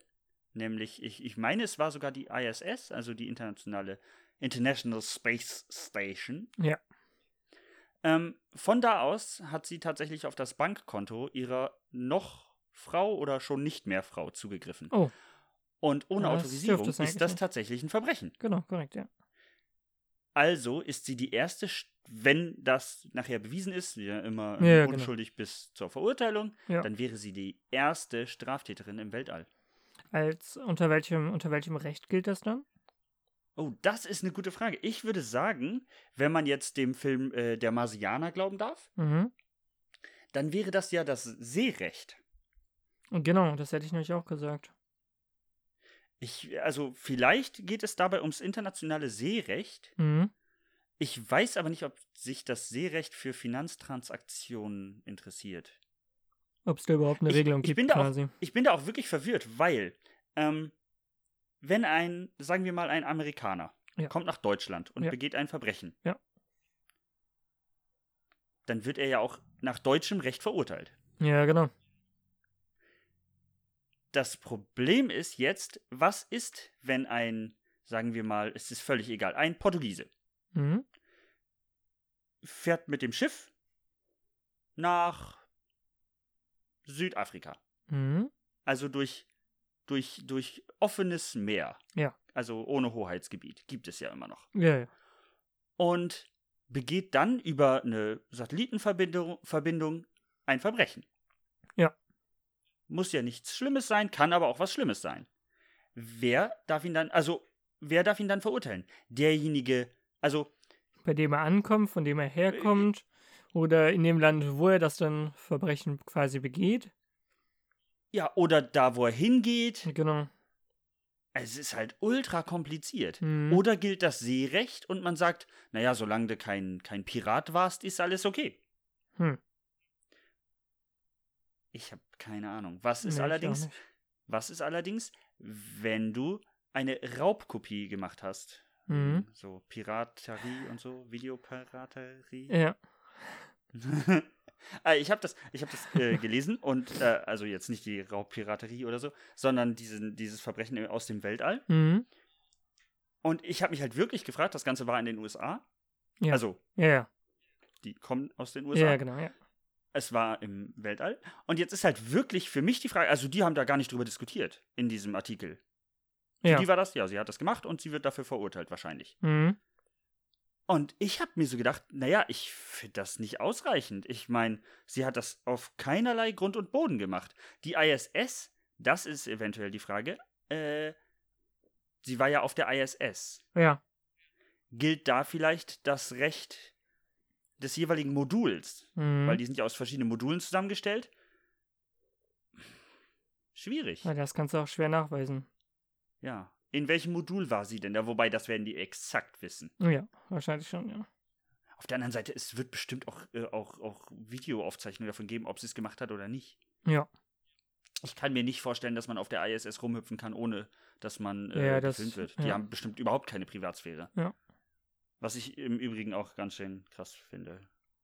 Speaker 1: Nämlich, ich, ich meine, es war sogar die I S S, also die internationale International Space Station.
Speaker 2: Ja.
Speaker 1: Ähm, von da aus hat sie tatsächlich auf das Bankkonto ihrer noch Frau oder schon nicht mehr Frau zugegriffen.
Speaker 2: Oh.
Speaker 1: Und ohne
Speaker 2: Das
Speaker 1: Autorisierung
Speaker 2: dürfte es eigentlich
Speaker 1: ist das
Speaker 2: nicht.
Speaker 1: tatsächlich ein Verbrechen.
Speaker 2: Genau, korrekt, ja.
Speaker 1: Also ist sie die erste, St- wenn das nachher bewiesen ist, ja immer ähm,
Speaker 2: Ja, ja, genau.
Speaker 1: unschuldig bis zur Verurteilung,
Speaker 2: Ja.
Speaker 1: dann wäre sie die erste Straftäterin im Weltall.
Speaker 2: Als unter welchem, unter welchem Recht gilt das dann?
Speaker 1: Oh, das ist eine gute Frage. Ich würde sagen, wenn man jetzt dem Film äh, Der Marsianer glauben darf,
Speaker 2: Mhm.
Speaker 1: dann wäre das ja das Seerecht.
Speaker 2: Und genau, das hätte ich nämlich auch gesagt.
Speaker 1: Ich, also vielleicht geht es dabei ums internationale Seerecht.
Speaker 2: Mhm.
Speaker 1: Ich weiß aber nicht, ob sich das Seerecht für Finanztransaktionen interessiert.
Speaker 2: Ob es da überhaupt eine
Speaker 1: Ich-
Speaker 2: Regelung
Speaker 1: ich
Speaker 2: gibt,
Speaker 1: bin da auch-
Speaker 2: quasi.
Speaker 1: Ich bin da auch wirklich verwirrt, weil ähm, wenn ein, sagen wir mal, ein Amerikaner
Speaker 2: Ja.
Speaker 1: kommt nach Deutschland und
Speaker 2: Ja.
Speaker 1: begeht ein Verbrechen,
Speaker 2: Ja.
Speaker 1: dann wird er ja auch nach deutschem Recht verurteilt.
Speaker 2: Ja, genau.
Speaker 1: Das Problem ist jetzt, was ist, wenn ein, sagen wir mal, es ist völlig egal, ein Portugiese
Speaker 2: Mhm.
Speaker 1: fährt mit dem Schiff nach Südafrika.
Speaker 2: Mhm.
Speaker 1: Also durch, durch, durch offenes Meer.
Speaker 2: Ja.
Speaker 1: Also ohne Hoheitsgebiet. Gibt es ja immer noch.
Speaker 2: Ja, ja.
Speaker 1: Und begeht dann über eine Satellitenverbindung Verbindung ein Verbrechen.
Speaker 2: Ja.
Speaker 1: Muss ja nichts Schlimmes sein, kann aber auch was Schlimmes sein. Wer darf ihn dann, also, wer darf ihn dann verurteilen? Derjenige, also,
Speaker 2: Bei dem er ankommt, von dem er herkommt, oder in dem Land, wo er das dann Verbrechen quasi begeht.
Speaker 1: ja, oder da, wo er hingeht.
Speaker 2: Genau.
Speaker 1: Es ist halt ultra kompliziert.
Speaker 2: Mhm.
Speaker 1: Oder gilt das Seerecht und man sagt, naja, solange du kein, kein Pirat warst, ist alles okay.
Speaker 2: Hm.
Speaker 1: Ich habe keine Ahnung. Was ist
Speaker 2: Nee, ich auch
Speaker 1: allerdings,
Speaker 2: nicht.
Speaker 1: was ist allerdings, wenn du eine Raubkopie gemacht hast?
Speaker 2: Mhm.
Speaker 1: So Piraterie und so, Videopiraterie.
Speaker 2: Ja.
Speaker 1: Äh, ich habe das, ich hab das äh, gelesen und, äh, also jetzt nicht die Raubpiraterie oder so, sondern diesen, dieses Verbrechen aus dem Weltall.
Speaker 2: Mhm.
Speaker 1: Und ich habe mich halt wirklich gefragt, das Ganze war in den U S A.
Speaker 2: Ja.
Speaker 1: Also,
Speaker 2: Ja, ja.
Speaker 1: die kommen aus den U S A.
Speaker 2: Ja, genau, ja.
Speaker 1: Es war im Weltall. Und jetzt ist halt wirklich für mich die Frage, also die haben da gar nicht drüber diskutiert in diesem Artikel. Für
Speaker 2: Ja.
Speaker 1: die war das, ja, sie hat das gemacht und sie wird dafür verurteilt wahrscheinlich.
Speaker 2: Mhm.
Speaker 1: Und ich habe mir so gedacht, naja, ich finde das nicht ausreichend. Ich meine, sie hat das auf keinerlei Grund und Boden gemacht. Die I S S, das ist eventuell die Frage, äh, sie war ja auf der I S S.
Speaker 2: Ja.
Speaker 1: Gilt da vielleicht das Recht des jeweiligen Moduls?
Speaker 2: Mhm.
Speaker 1: Weil die sind ja aus verschiedenen Modulen zusammengestellt. Schwierig.
Speaker 2: Ja, das kannst du auch schwer nachweisen.
Speaker 1: Ja. In welchem Modul war sie denn da? Wobei, das werden die exakt wissen.
Speaker 2: Ja, wahrscheinlich schon, ja.
Speaker 1: Auf der anderen Seite, es wird bestimmt auch, äh, auch, auch Videoaufzeichnungen davon geben, ob sie es gemacht hat oder nicht.
Speaker 2: Ja.
Speaker 1: Ich kann mir nicht vorstellen, dass man auf der I S S rumhüpfen kann, ohne dass man äh,
Speaker 2: Ja, das-
Speaker 1: gefilmt wird. Die
Speaker 2: ja.
Speaker 1: haben bestimmt überhaupt keine Privatsphäre.
Speaker 2: Ja.
Speaker 1: Was ich im Übrigen auch ganz schön krass finde.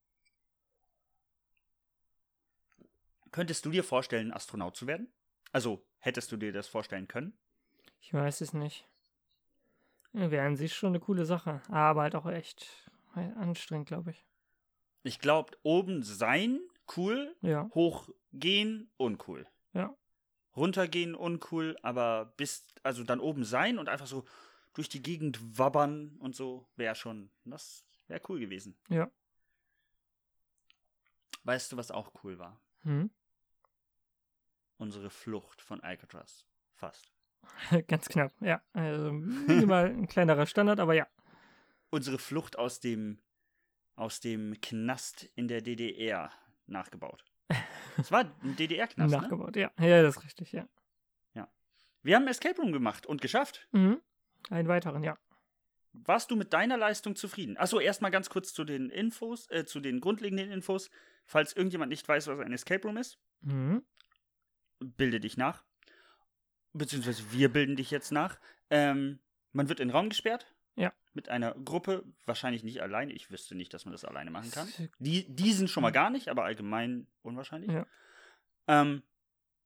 Speaker 1: Könntest du dir vorstellen, Astronaut zu werden? Also, hättest du dir das vorstellen können?
Speaker 2: Ich weiß es nicht. Wäre an sich schon eine coole Sache. Aber halt auch echt anstrengend, glaube ich.
Speaker 1: Ich glaube, oben sein, cool,
Speaker 2: Ja.
Speaker 1: hochgehen, uncool.
Speaker 2: Ja.
Speaker 1: Runtergehen, uncool, aber bis, also dann oben sein und einfach so durch die Gegend wabbern und so, wäre schon, das wäre cool gewesen.
Speaker 2: Ja.
Speaker 1: Weißt du, was auch cool war?
Speaker 2: Hm?
Speaker 1: Unsere Flucht von Alcatraz. Fast.
Speaker 2: Ganz knapp, ja. Also minimal ein kleinerer Standard, aber ja.
Speaker 1: Unsere Flucht aus dem, aus dem Knast in der D D R nachgebaut. Es war ein D D R-Knast, ne?
Speaker 2: Nachgebaut, ja. Ja, das ist richtig, ja.
Speaker 1: Wir haben Escape Room gemacht und geschafft.
Speaker 2: Mhm. Einen weiteren, ja.
Speaker 1: Warst du mit deiner Leistung zufrieden? Achso, erstmal ganz kurz zu den Infos, äh, zu den grundlegenden Infos. Falls irgendjemand nicht weiß, was ein Escape Room ist,
Speaker 2: Mhm.
Speaker 1: bilde dich nach. Beziehungsweise wir bilden dich jetzt nach. Ähm, man wird in den Raum gesperrt.
Speaker 2: Ja.
Speaker 1: Mit einer Gruppe, wahrscheinlich nicht alleine. Ich wüsste nicht, dass man das alleine machen kann. Die, diesen schon mal gar nicht, aber allgemein unwahrscheinlich.
Speaker 2: Ja.
Speaker 1: Ähm,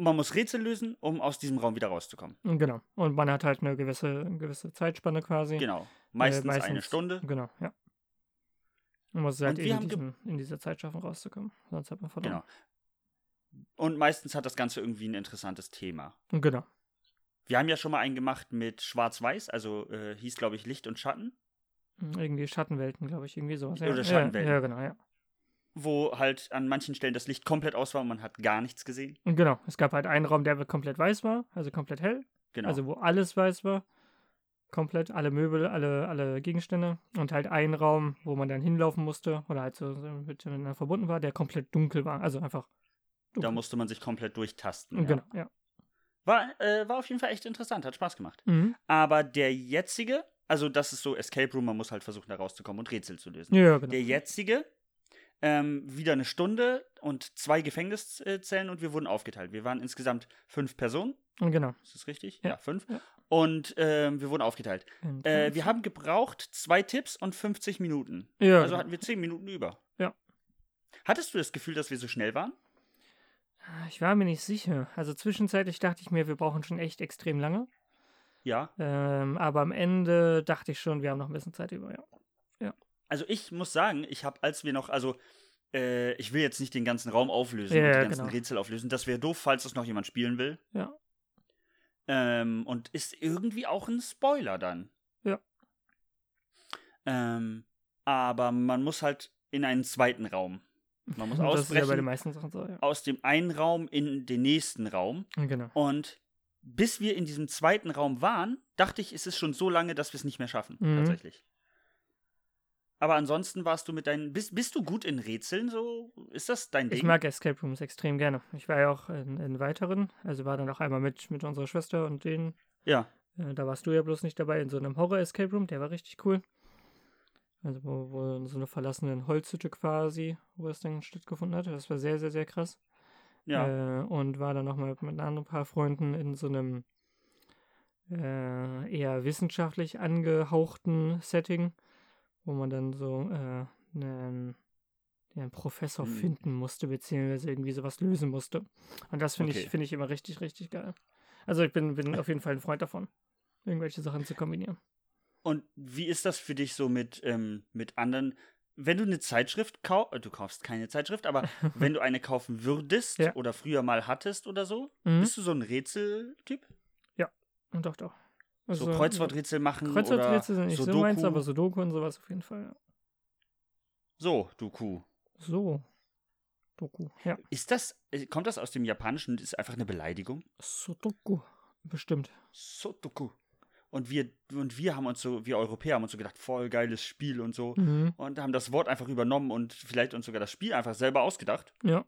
Speaker 1: man muss Rätsel lösen, um aus diesem Raum wieder rauszukommen.
Speaker 2: Genau. Und man hat halt eine gewisse, gewisse Zeitspanne quasi.
Speaker 1: Genau. Meistens,
Speaker 2: Äh, meistens
Speaker 1: eine Stunde.
Speaker 2: Genau, ja. Man muss halt
Speaker 1: Und wir
Speaker 2: in,
Speaker 1: haben ge-
Speaker 2: diesen, in dieser Zeit schaffen, rauszukommen. Sonst hat man verloren.
Speaker 1: Genau. Und meistens hat das Ganze irgendwie ein interessantes Thema.
Speaker 2: Genau.
Speaker 1: Wir haben ja schon mal einen gemacht mit Schwarz-Weiß, also äh, hieß, glaube ich, Licht und Schatten.
Speaker 2: Irgendwie Schattenwelten, glaube ich, irgendwie sowas. Ja.
Speaker 1: Oder Schattenwelten.
Speaker 2: Ja, ja, genau, ja.
Speaker 1: Wo halt an manchen Stellen das Licht komplett aus war und man hat gar nichts gesehen.
Speaker 2: Und genau, es gab halt einen Raum, der komplett weiß war, also komplett hell.
Speaker 1: Genau.
Speaker 2: Also wo alles weiß war. Komplett, alle Möbel, alle, alle Gegenstände. Und halt einen Raum, wo man dann hinlaufen musste oder halt so so miteinander verbunden war, der komplett dunkel war. Also einfach dunkel.
Speaker 1: Da musste man sich komplett durchtasten.
Speaker 2: Genau,
Speaker 1: ja.
Speaker 2: ja.
Speaker 1: War, äh, war auf jeden Fall echt interessant, hat Spaß gemacht.
Speaker 2: Mhm.
Speaker 1: Aber der jetzige, also das ist so Escape Room, man muss halt versuchen, da rauszukommen und Rätsel zu lösen.
Speaker 2: Ja, genau.
Speaker 1: Der jetzige, ähm, wieder eine Stunde und zwei Gefängniszellen und wir wurden aufgeteilt. Wir waren insgesamt fünf Personen.
Speaker 2: Genau.
Speaker 1: Ist das richtig?
Speaker 2: Ja.
Speaker 1: Ja, fünf.
Speaker 2: Ja.
Speaker 1: Und ähm, wir wurden aufgeteilt.
Speaker 2: Und
Speaker 1: Äh, wir haben gebraucht zwei Tipps und fünfzig Minuten.
Speaker 2: Ja,
Speaker 1: Also
Speaker 2: genau.
Speaker 1: hatten wir zehn Minuten über.
Speaker 2: Ja.
Speaker 1: Hattest du das Gefühl, dass wir so schnell waren?
Speaker 2: Ich war mir nicht sicher. Also zwischenzeitlich dachte ich mir, wir brauchen schon echt extrem lange.
Speaker 1: Ja.
Speaker 2: Ähm, aber am Ende dachte ich schon, wir haben noch ein bisschen Zeit über, ja.
Speaker 1: Also ich muss sagen, ich habe, als wir noch, also äh, ich will jetzt nicht den ganzen Raum auflösen
Speaker 2: Ja,
Speaker 1: und die
Speaker 2: ja,
Speaker 1: ganzen
Speaker 2: genau.
Speaker 1: Rätsel auflösen. Das wäre doof, falls das noch jemand spielen will.
Speaker 2: Ja.
Speaker 1: Ähm, und ist irgendwie auch ein Spoiler dann.
Speaker 2: Ja.
Speaker 1: Ähm, aber man muss halt in einen zweiten Raum. Man muss
Speaker 2: Das ist ja bei den
Speaker 1: ausbrechen
Speaker 2: meisten Sachen so, ja.
Speaker 1: aus dem einen Raum in den nächsten Raum.
Speaker 2: Genau.
Speaker 1: Und bis wir in diesem zweiten Raum waren, dachte ich, ist es schon so lange, dass wir es nicht mehr schaffen,
Speaker 2: Mhm.
Speaker 1: tatsächlich. Aber ansonsten warst du mit deinen. Bist, bist du gut in Rätseln? So? Ist das dein Ding?
Speaker 2: Ich mag Escape Rooms extrem gerne. Ich war ja auch in, in weiteren, also war dann auch einmal mit, mit unserer Schwester und denen.
Speaker 1: Ja.
Speaker 2: Äh, da warst du ja bloß nicht dabei, in so einem Horror-Escape Room, der war richtig cool. Also wo, wo in so einer verlassenen Holzhütte quasi, wo es dann stattgefunden hat. Das war sehr, sehr, sehr krass.
Speaker 1: Ja.
Speaker 2: Äh, und war dann nochmal mit ein anderen paar Freunden in so einem äh, eher wissenschaftlich angehauchten Setting, wo man dann so äh, einen, ja, einen Professor
Speaker 1: Hm.
Speaker 2: finden musste, beziehungsweise irgendwie sowas lösen musste. Und das finde
Speaker 1: Okay.
Speaker 2: ich, finde ich immer richtig, richtig geil. Also ich bin, bin auf jeden Fall ein Freund davon, irgendwelche Sachen zu kombinieren.
Speaker 1: Und wie ist das für dich so mit, ähm, mit anderen? Wenn du eine Zeitschrift kaufst, du kaufst keine Zeitschrift, aber wenn du eine kaufen würdest
Speaker 2: Ja.
Speaker 1: oder früher mal hattest oder so,
Speaker 2: Mhm.
Speaker 1: bist du so ein Rätseltyp?
Speaker 2: Und doch, doch.
Speaker 1: So
Speaker 2: Also,
Speaker 1: Kreuzworträtsel machen
Speaker 2: Kreuzworträtsel sind
Speaker 1: oder
Speaker 2: nicht so
Speaker 1: Sudoku?
Speaker 2: meins, aber Sudoku und sowas auf jeden Fall, ja.
Speaker 1: So, du Kuh.
Speaker 2: So. Doku, ja.
Speaker 1: Ist das, äh, kommt das aus dem Japanischen und ist einfach eine Beleidigung?
Speaker 2: Sudoku. Bestimmt.
Speaker 1: Sotoku. Und wir, und wir haben uns so, wir Europäer haben uns so gedacht, voll geiles Spiel und so.
Speaker 2: Mhm.
Speaker 1: Und haben das Wort einfach übernommen und vielleicht uns sogar das Spiel einfach selber ausgedacht.
Speaker 2: Ja.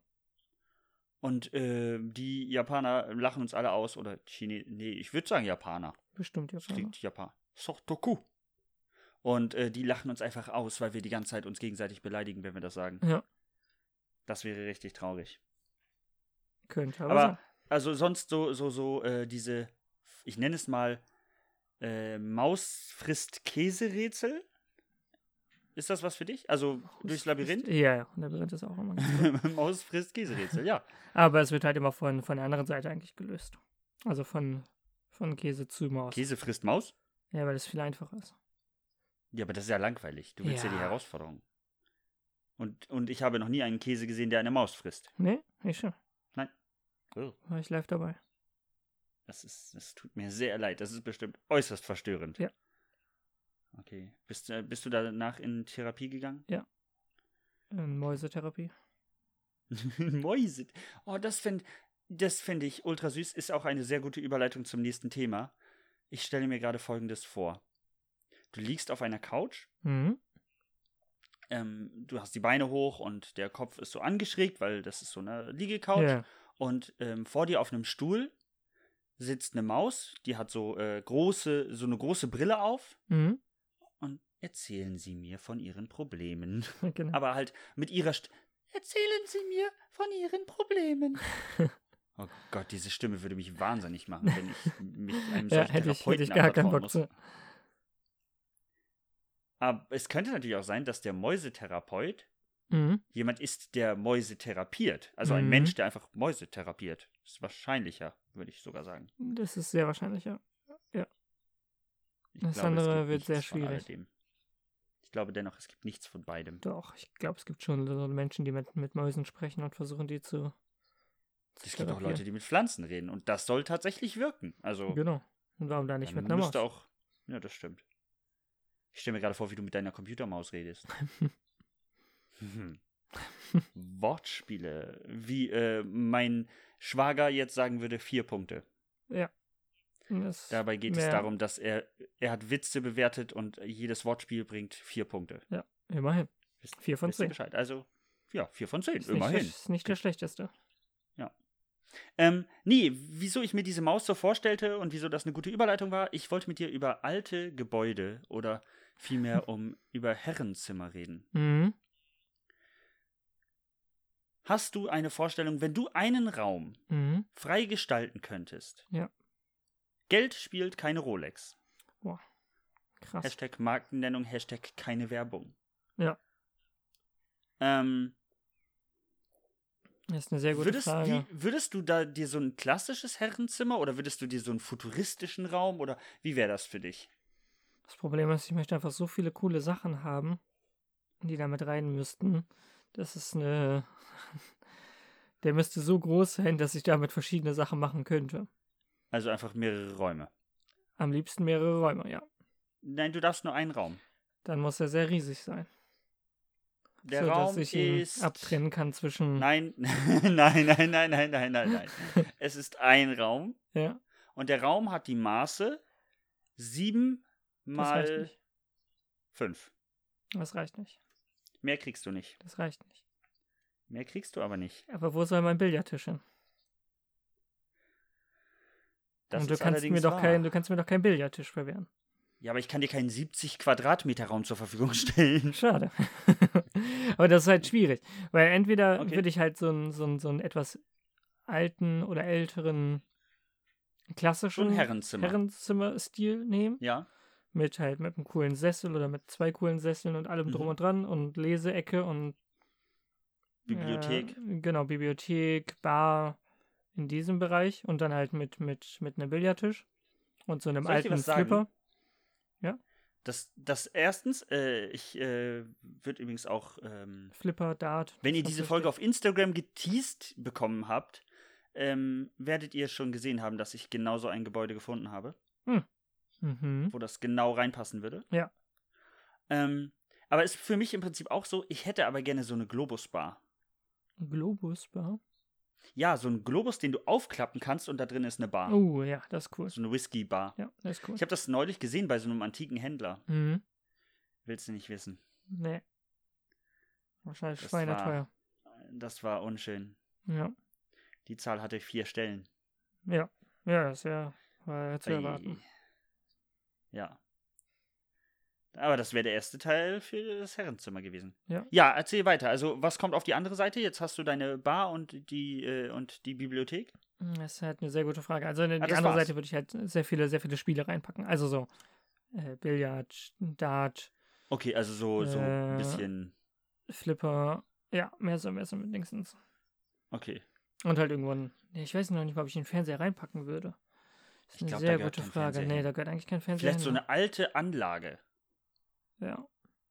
Speaker 1: Und äh, die Japaner lachen uns alle aus. Oder Chine, nee, ich würde sagen Japaner.
Speaker 2: Bestimmt, ja.
Speaker 1: Das klingt Japan. Sotoku. Und äh, die lachen uns einfach aus, weil wir die ganze Zeit uns gegenseitig beleidigen, wenn wir das sagen.
Speaker 2: Ja.
Speaker 1: Das wäre richtig traurig.
Speaker 2: Könnte, aber,
Speaker 1: Aber,
Speaker 2: so.
Speaker 1: also sonst so, so, so, äh, diese, ich nenne es mal, äh, Maus frisst Käserätsel. Ist das was für dich? Also durchs Labyrinth?
Speaker 2: Ja, ja. Labyrinth ist auch immer ganz gut.
Speaker 1: Maus frisst Käserätsel, ja.
Speaker 2: Aber es wird halt immer von, von der anderen Seite eigentlich gelöst. Also von, von Käse zu Maus.
Speaker 1: Käse frisst Maus?
Speaker 2: Ja, weil es viel einfacher ist.
Speaker 1: Ja, aber das ist ja langweilig. Du willst ja,
Speaker 2: Ja.
Speaker 1: die Herausforderung. Und, und ich habe noch nie einen Käse gesehen, der eine Maus frisst.
Speaker 2: Nee, nicht schon.
Speaker 1: Oh,
Speaker 2: War ich live dabei.
Speaker 1: das ist, das tut mir sehr leid. Das ist bestimmt äußerst verstörend.
Speaker 2: Ja.
Speaker 1: Okay. Bist, äh, bist du danach in Therapie gegangen?
Speaker 2: In Mäusetherapie.
Speaker 1: Mäuse. Oh, das finde das find ich ultra süß. Ist auch eine sehr gute Überleitung zum nächsten Thema. Ich stelle mir gerade Folgendes vor. Du liegst auf einer Couch,
Speaker 2: Mhm.
Speaker 1: ähm, du hast die Beine hoch und der Kopf ist so angeschrägt, weil das ist so eine Liegecouch.
Speaker 2: Ja.
Speaker 1: Und ähm, vor dir auf einem Stuhl sitzt eine Maus, die hat so äh, große, so eine große Brille auf.
Speaker 2: Mhm.
Speaker 1: Und erzählen Sie mir von Ihren Problemen.
Speaker 2: Genau.
Speaker 1: Aber halt mit ihrer St Erzählen Sie mir von Ihren Problemen. Oh Gott, diese Stimme würde mich wahnsinnig machen, wenn ich mich einem
Speaker 2: ja,
Speaker 1: solchen
Speaker 2: hätte ich, hätte
Speaker 1: Therapeuten
Speaker 2: ich gar keinen
Speaker 1: anvertrauen
Speaker 2: Bock
Speaker 1: muss.
Speaker 2: zu.
Speaker 1: Aber es könnte natürlich auch sein, dass der Mäusetherapeut
Speaker 2: Mhm.
Speaker 1: jemand ist, der Mäuse therapiert. Also ein
Speaker 2: Mhm.
Speaker 1: Mensch, der einfach Mäuse therapiert. Ist wahrscheinlicher, würde ich sogar sagen.
Speaker 2: Das ist sehr wahrscheinlich, ja. ja.
Speaker 1: Ich
Speaker 2: Das
Speaker 1: glaube,
Speaker 2: andere
Speaker 1: es gibt
Speaker 2: wird sehr
Speaker 1: nichts von
Speaker 2: schwierig.
Speaker 1: alledem. Ich glaube dennoch, es gibt nichts von beidem.
Speaker 2: Doch, ich glaube, es gibt schon so Menschen, die mit, mit Mäusen sprechen und versuchen, die zu. zu
Speaker 1: Es gibt auch
Speaker 2: therapieren.
Speaker 1: Leute, die mit Pflanzen reden und das soll tatsächlich wirken. Also
Speaker 2: Genau. Und warum da nicht
Speaker 1: dann
Speaker 2: mit einer Maus?
Speaker 1: müsste auch. Ja, das stimmt. Ich stelle mir gerade vor, wie du mit deiner Computermaus redest. Wortspiele. Wie äh, mein Schwager jetzt sagen würde, vier Punkte.
Speaker 2: Ja. Das
Speaker 1: Dabei geht
Speaker 2: mehr,
Speaker 1: es darum, dass er, er hat Witze bewertet und jedes Wortspiel bringt vier Punkte.
Speaker 2: Ja, immerhin.
Speaker 1: Wisst,
Speaker 2: Vier von
Speaker 1: wisst ihr
Speaker 2: zehn.
Speaker 1: Bescheid? Also, ja, vier von zehn,
Speaker 2: Ist
Speaker 1: immerhin.
Speaker 2: Nicht, ist nicht der schlechteste.
Speaker 1: Ähm, nee, wieso ich mir diese Maus so vorstellte und wieso das eine gute Überleitung war, ich wollte mit dir über alte Gebäude oder vielmehr um über Herrenzimmer reden.
Speaker 2: Mhm.
Speaker 1: Hast du eine Vorstellung, wenn du einen Raum
Speaker 2: Mhm.
Speaker 1: frei gestalten könntest?
Speaker 2: Ja.
Speaker 1: Geld spielt keine Rolex.
Speaker 2: Krass.
Speaker 1: Hashtag Markennennung, Hashtag keine Werbung.
Speaker 2: Ja.
Speaker 1: Ähm,
Speaker 2: Das ist eine sehr gute
Speaker 1: würdest,
Speaker 2: Frage.
Speaker 1: wie, würdest du da dir so ein klassisches Herrenzimmer oder würdest du dir so einen futuristischen Raum oder wie wäre das für dich?
Speaker 2: Das Problem ist, ich möchte einfach so viele coole Sachen haben, die da mit rein müssten. Das ist eine. Der müsste so groß sein, dass ich damit verschiedene Sachen machen könnte.
Speaker 1: Also einfach mehrere Räume.
Speaker 2: Am liebsten mehrere Räume, ja.
Speaker 1: Nein, du darfst nur einen Raum.
Speaker 2: Dann muss er sehr riesig sein.
Speaker 1: Der
Speaker 2: so,
Speaker 1: Raum
Speaker 2: dass ich ihn
Speaker 1: ist.
Speaker 2: abtrennen kann zwischen.
Speaker 1: Nein, nein, nein, nein, nein, nein, nein, nein, nein. Es ist ein Raum
Speaker 2: Ja,
Speaker 1: und der Raum hat die Maße sieben
Speaker 2: das reicht
Speaker 1: mal
Speaker 2: nicht.
Speaker 1: fünf.
Speaker 2: Das reicht nicht.
Speaker 1: Mehr kriegst du nicht.
Speaker 2: Das reicht nicht.
Speaker 1: Mehr kriegst du aber nicht.
Speaker 2: Aber wo soll mein Billardtisch hin?
Speaker 1: Das
Speaker 2: Und du
Speaker 1: ist
Speaker 2: kannst mir
Speaker 1: allerdings
Speaker 2: doch
Speaker 1: wahr.
Speaker 2: kein, du kannst mir doch keinen Billardtisch verwehren.
Speaker 1: Ja, aber ich kann dir keinen siebzig Quadratmeter Raum zur Verfügung stellen.
Speaker 2: Schade. Aber das ist halt schwierig. Weil entweder
Speaker 1: Okay.
Speaker 2: würde ich halt so einen so einen- so einen etwas alten oder älteren klassischen
Speaker 1: Schon Herrenzimmer.
Speaker 2: Herrenzimmer-Stil nehmen.
Speaker 1: Ja.
Speaker 2: Mit halt mit einem coolen Sessel oder mit zwei coolen Sesseln und allem drum
Speaker 1: Mhm.
Speaker 2: und dran und Leseecke und
Speaker 1: Bibliothek.
Speaker 2: Äh, genau, Bibliothek, Bar in diesem Bereich und dann halt mit, mit, mit einem Billardtisch und so einem
Speaker 1: Soll ich dir
Speaker 2: alten
Speaker 1: was sagen?
Speaker 2: Flipper.
Speaker 1: Das, das erstens, äh, ich äh, würde übrigens auch, ähm,
Speaker 2: Flipper, Dart.
Speaker 1: wenn ihr
Speaker 2: das
Speaker 1: diese
Speaker 2: ist
Speaker 1: Folge
Speaker 2: richtig.
Speaker 1: auf Instagram geteased bekommen habt, ähm, werdet ihr schon gesehen haben, dass ich genauso ein Gebäude gefunden habe,
Speaker 2: Mhm.
Speaker 1: wo das genau reinpassen würde.
Speaker 2: Ja.
Speaker 1: Ähm, aber ist für mich im Prinzip auch so, ich hätte aber gerne so eine Globusbar.
Speaker 2: Globus Bar.
Speaker 1: Ja, so ein Globus, den du aufklappen kannst und da drin ist eine Bar.
Speaker 2: Oh, ja, das ist cool.
Speaker 1: So eine Whisky-Bar.
Speaker 2: Ja, das ist cool.
Speaker 1: Ich habe das neulich gesehen bei so einem antiken Händler.
Speaker 2: Mhm.
Speaker 1: Willst du nicht wissen?
Speaker 2: Nee. Wahrscheinlich
Speaker 1: Das
Speaker 2: schweineteuer.
Speaker 1: Das war unschön.
Speaker 2: Ja.
Speaker 1: Die Zahl hatte vier Stellen.
Speaker 2: Ja. Ja, das ist ja war ja zu
Speaker 1: Ei.
Speaker 2: erwarten.
Speaker 1: Ja. Aber das wäre der erste Teil für das Herrenzimmer gewesen.
Speaker 2: Ja.
Speaker 1: Ja, erzähl weiter. Also, was kommt auf die andere Seite? Jetzt hast du deine Bar und die, äh, und die Bibliothek.
Speaker 2: Das ist halt eine sehr gute Frage. Also in
Speaker 1: Ah,
Speaker 2: die
Speaker 1: das
Speaker 2: andere
Speaker 1: war's.
Speaker 2: Seite würde ich halt sehr viele, sehr viele Spiele reinpacken. Also so äh, Billard, Dart,
Speaker 1: Okay, also so, so ein
Speaker 2: Äh,
Speaker 1: bisschen.
Speaker 2: Flipper. Ja, mehr so, mehr so mit Dingsens.
Speaker 1: Okay.
Speaker 2: Und halt irgendwann, nee, ich weiß noch nicht mal, ob ich den Fernseher reinpacken würde. Das ist
Speaker 1: Ich
Speaker 2: eine
Speaker 1: glaub, da
Speaker 2: sehr
Speaker 1: gehört
Speaker 2: gute
Speaker 1: kein
Speaker 2: Frage.
Speaker 1: Fernseher
Speaker 2: Nee,
Speaker 1: hin.
Speaker 2: da gehört eigentlich kein Fernseher
Speaker 1: Vielleicht so
Speaker 2: hin.
Speaker 1: eine alte Anlage.
Speaker 2: Ja.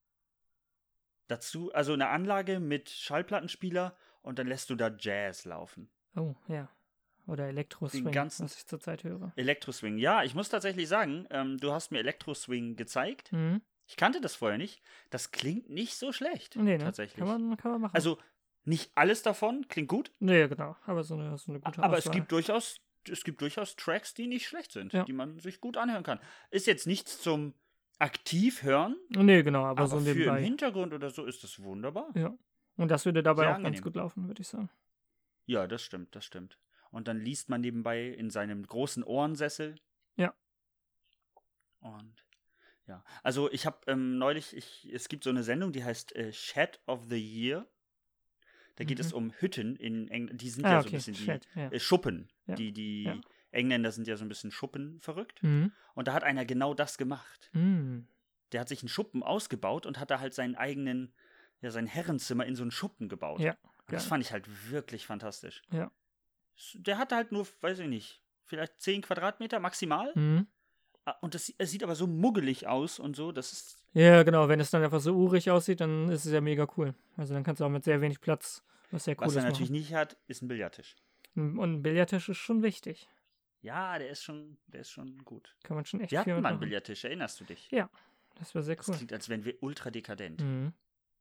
Speaker 1: Dazu, also eine Anlage mit Schallplattenspieler und dann lässt du da Jazz laufen.
Speaker 2: Oh, ja. Oder Elektro-Swing,
Speaker 1: ganzen-
Speaker 2: was ich zurzeit höre.
Speaker 1: Elektro-Swing. Ja, ich muss tatsächlich sagen, ähm, du hast mir Elektro-Swing gezeigt.
Speaker 2: Mhm.
Speaker 1: Ich kannte das vorher nicht. Das klingt nicht so schlecht.
Speaker 2: Nee, ne?
Speaker 1: Tatsächlich.
Speaker 2: Kann man, kann man machen.
Speaker 1: Also, nicht alles davon klingt gut,
Speaker 2: Nee, genau. Aber so eine, so eine gute
Speaker 1: aber es
Speaker 2: Auswahl.
Speaker 1: gibt durchaus, es gibt durchaus Tracks, die nicht schlecht sind,
Speaker 2: Ja.
Speaker 1: die man sich gut anhören kann. Ist jetzt nichts zum aktiv hören,
Speaker 2: Nee, genau, aber,
Speaker 1: aber
Speaker 2: so
Speaker 1: für im
Speaker 2: nebenbei.
Speaker 1: Hintergrund oder so ist das wunderbar.
Speaker 2: Ja. Und das würde dabei
Speaker 1: Sehr
Speaker 2: auch ganz
Speaker 1: angenehm.
Speaker 2: gut laufen, würde ich sagen.
Speaker 1: Ja, das stimmt, das stimmt. Und dann liest man nebenbei in seinem großen Ohrensessel.
Speaker 2: Ja.
Speaker 1: Und ja, also ich habe ähm, neulich, ich, es gibt so eine Sendung, die heißt äh, Shed of the Year. Da geht
Speaker 2: Mhm.
Speaker 1: es um Hütten in England. Die sind
Speaker 2: Ah,
Speaker 1: ja
Speaker 2: okay.
Speaker 1: so ein bisschen die
Speaker 2: Shit, ja.
Speaker 1: äh, Schuppen.
Speaker 2: Ja.
Speaker 1: Die, die
Speaker 2: Ja.
Speaker 1: Engländer sind ja so ein bisschen Schuppen verrückt.
Speaker 2: Mhm.
Speaker 1: Und da hat einer genau das gemacht.
Speaker 2: Mhm.
Speaker 1: Der hat sich einen Schuppen ausgebaut und hat da halt seinen eigenen, ja, sein Herrenzimmer in so einen Schuppen gebaut.
Speaker 2: Ja,
Speaker 1: Und das
Speaker 2: geil.
Speaker 1: fand ich halt wirklich fantastisch.
Speaker 2: Ja.
Speaker 1: Der hatte halt nur, weiß ich nicht, vielleicht zehn Quadratmeter maximal.
Speaker 2: Mhm.
Speaker 1: Und das es sieht aber so muggelig aus und so, das ist.
Speaker 2: Ja, genau, wenn es dann einfach so urig aussieht, dann ist es ja mega cool. Also dann kannst du auch mit sehr wenig Platz was sehr Cooles
Speaker 1: Was er
Speaker 2: machen.
Speaker 1: natürlich nicht hat, ist ein Billardtisch.
Speaker 2: Und ein Billardtisch ist schon wichtig.
Speaker 1: Ja, der ist schon, der ist schon gut.
Speaker 2: Kann man schon echt
Speaker 1: Wir
Speaker 2: viel
Speaker 1: hatten mal einen
Speaker 2: mitmachen.
Speaker 1: Billardtisch, erinnerst du dich?
Speaker 2: Ja, das war sehr
Speaker 1: Das
Speaker 2: cool.
Speaker 1: klingt, als wären wir ultra dekadent.
Speaker 2: Mhm.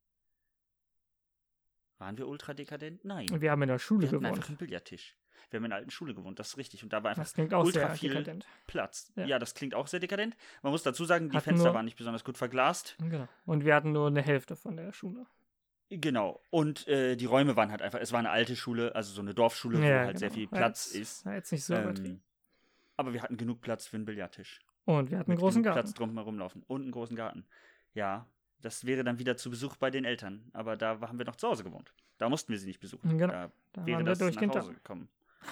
Speaker 1: Waren wir ultra dekadent? Nein.
Speaker 2: Und wir haben in der Schule
Speaker 1: Wir hatten
Speaker 2: gewohnt.
Speaker 1: einfach einen Billardtisch. Wir haben in einer alten Schule gewohnt, das ist richtig. Und da war einfach
Speaker 2: Das klingt auch
Speaker 1: ultra
Speaker 2: sehr
Speaker 1: viel
Speaker 2: dekadent.
Speaker 1: Platz.
Speaker 2: Ja.
Speaker 1: Ja. das klingt auch sehr dekadent. Man muss dazu sagen, die
Speaker 2: Hatten
Speaker 1: Fenster
Speaker 2: nur-
Speaker 1: waren nicht besonders gut verglast.
Speaker 2: Genau. Und wir hatten nur eine Hälfte von der Schule.
Speaker 1: Genau. Und äh, die Räume waren halt einfach, es war eine alte Schule, also so eine Dorfschule, wo
Speaker 2: Ja,
Speaker 1: halt sehr
Speaker 2: genau.
Speaker 1: viel
Speaker 2: War
Speaker 1: Platz
Speaker 2: jetzt,
Speaker 1: ist.
Speaker 2: War jetzt nicht so übertrieben.
Speaker 1: Ähm, aber wir hatten genug Platz für einen Billardtisch.
Speaker 2: Und wir hatten einen
Speaker 1: Mit
Speaker 2: großen
Speaker 1: genug
Speaker 2: Garten.
Speaker 1: Platz drum herum laufen. Und einen großen Garten. Ja, das wäre dann wieder zu Besuch bei den Eltern. Aber da haben wir noch zu Hause gewohnt. Da mussten wir sie nicht besuchen.
Speaker 2: Genau.
Speaker 1: Da
Speaker 2: Da
Speaker 1: wäre
Speaker 2: waren wir
Speaker 1: das
Speaker 2: durch
Speaker 1: nach
Speaker 2: den
Speaker 1: Hause
Speaker 2: Tag.
Speaker 1: gekommen.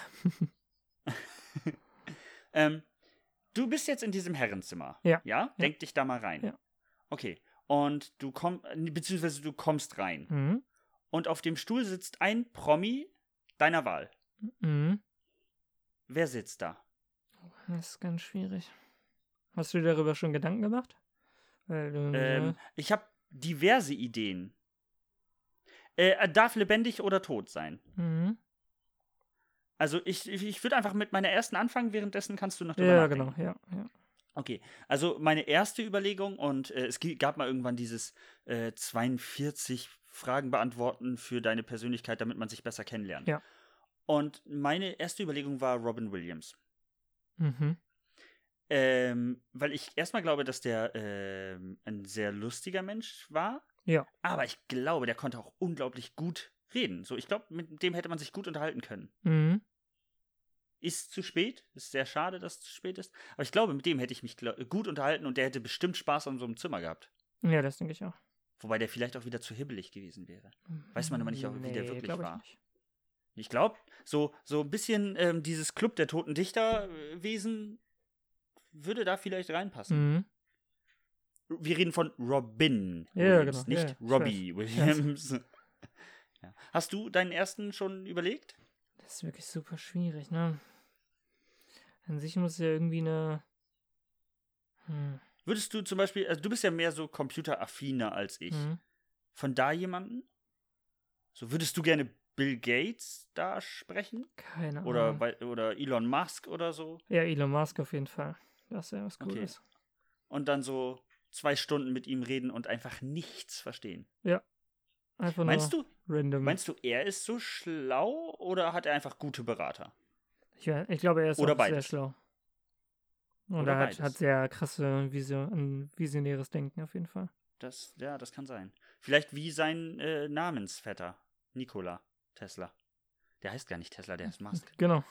Speaker 1: ähm, du bist jetzt in diesem Herrenzimmer.
Speaker 2: Ja.
Speaker 1: Ja? Denk dich da mal rein.
Speaker 2: Ja.
Speaker 1: Okay. Und du kommst, beziehungsweise du kommst rein.
Speaker 2: Mhm.
Speaker 1: Und auf dem Stuhl sitzt ein Promi deiner Wahl.
Speaker 2: Mhm.
Speaker 1: Wer sitzt da?
Speaker 2: Das ist ganz schwierig. Hast du dir darüber schon Gedanken gemacht? Weil du,
Speaker 1: Ähm, ich habe diverse Ideen. Äh, er darf lebendig oder tot sein.
Speaker 2: mhm.
Speaker 1: Also ich, ich, ich würde einfach mit meiner ersten anfangen, währenddessen kannst du noch drüber
Speaker 2: Ja,
Speaker 1: nachdenken.
Speaker 2: genau, ja, ja.
Speaker 1: Okay, also meine erste Überlegung, und äh, es gi- gab mal irgendwann dieses äh, zweiundvierzig Fragen beantworten für deine Persönlichkeit, damit man sich besser kennenlernt.
Speaker 2: Ja.
Speaker 1: Und meine erste Überlegung war Robin Williams.
Speaker 2: Mhm.
Speaker 1: Ähm, weil ich erstmal glaube, dass der ähm, ein sehr lustiger Mensch war.
Speaker 2: Ja.
Speaker 1: Aber ich glaube, der konnte auch unglaublich gut reden. So, ich glaube, mit dem hätte man sich gut unterhalten können.
Speaker 2: Mhm.
Speaker 1: Ist zu spät. Ist sehr schade, dass es zu spät ist. Aber ich glaube, mit dem hätte ich mich gla- gut unterhalten und der hätte bestimmt Spaß an so einem Zimmer gehabt.
Speaker 2: Ja, das denke ich auch.
Speaker 1: Wobei der vielleicht auch wieder zu hibbelig gewesen wäre. Weiß man aber nicht, auch, wie der wirklich
Speaker 2: glaub ich
Speaker 1: war.
Speaker 2: nicht.
Speaker 1: Ich glaube, so, so ein bisschen ähm, dieses Club der toten Dichterwesen würde da vielleicht reinpassen.
Speaker 2: Mhm.
Speaker 1: Wir reden von Robin
Speaker 2: Ja,
Speaker 1: Williams,
Speaker 2: genau.
Speaker 1: nicht
Speaker 2: Ja, ich
Speaker 1: Robbie
Speaker 2: weiß.
Speaker 1: Williams. Ja. Hast du deinen ersten schon überlegt?
Speaker 2: Das ist wirklich super schwierig, ne? An sich muss ja irgendwie eine. Hm.
Speaker 1: Würdest du zum Beispiel, also du bist ja mehr so computeraffiner als ich.
Speaker 2: Mhm.
Speaker 1: Von da jemanden? So, würdest du gerne Bill Gates da sprechen?
Speaker 2: Keine
Speaker 1: Oder,
Speaker 2: Ahnung.
Speaker 1: bei, oder Elon Musk oder so?
Speaker 2: Ja, Elon Musk auf jeden Fall. Das wäre was
Speaker 1: Okay.
Speaker 2: Cooles.
Speaker 1: Und dann so zwei Stunden mit ihm reden und einfach nichts verstehen.
Speaker 2: Einfach
Speaker 1: Meinst
Speaker 2: nur
Speaker 1: du,
Speaker 2: random.
Speaker 1: meinst du, er ist so schlau oder hat er einfach gute Berater?
Speaker 2: ich, we- ich glaube, er ist
Speaker 1: Oder
Speaker 2: auch sehr
Speaker 1: beides.
Speaker 2: schlau. Und
Speaker 1: Oder
Speaker 2: er hat,
Speaker 1: beides.
Speaker 2: hat sehr krasse Vision, ein visionäres Denken auf jeden Fall.
Speaker 1: Das, ja, das kann sein. Vielleicht wie sein äh, Namensvetter, Nikola Tesla. Der heißt gar nicht Tesla, der heißt Musk.
Speaker 2: Genau.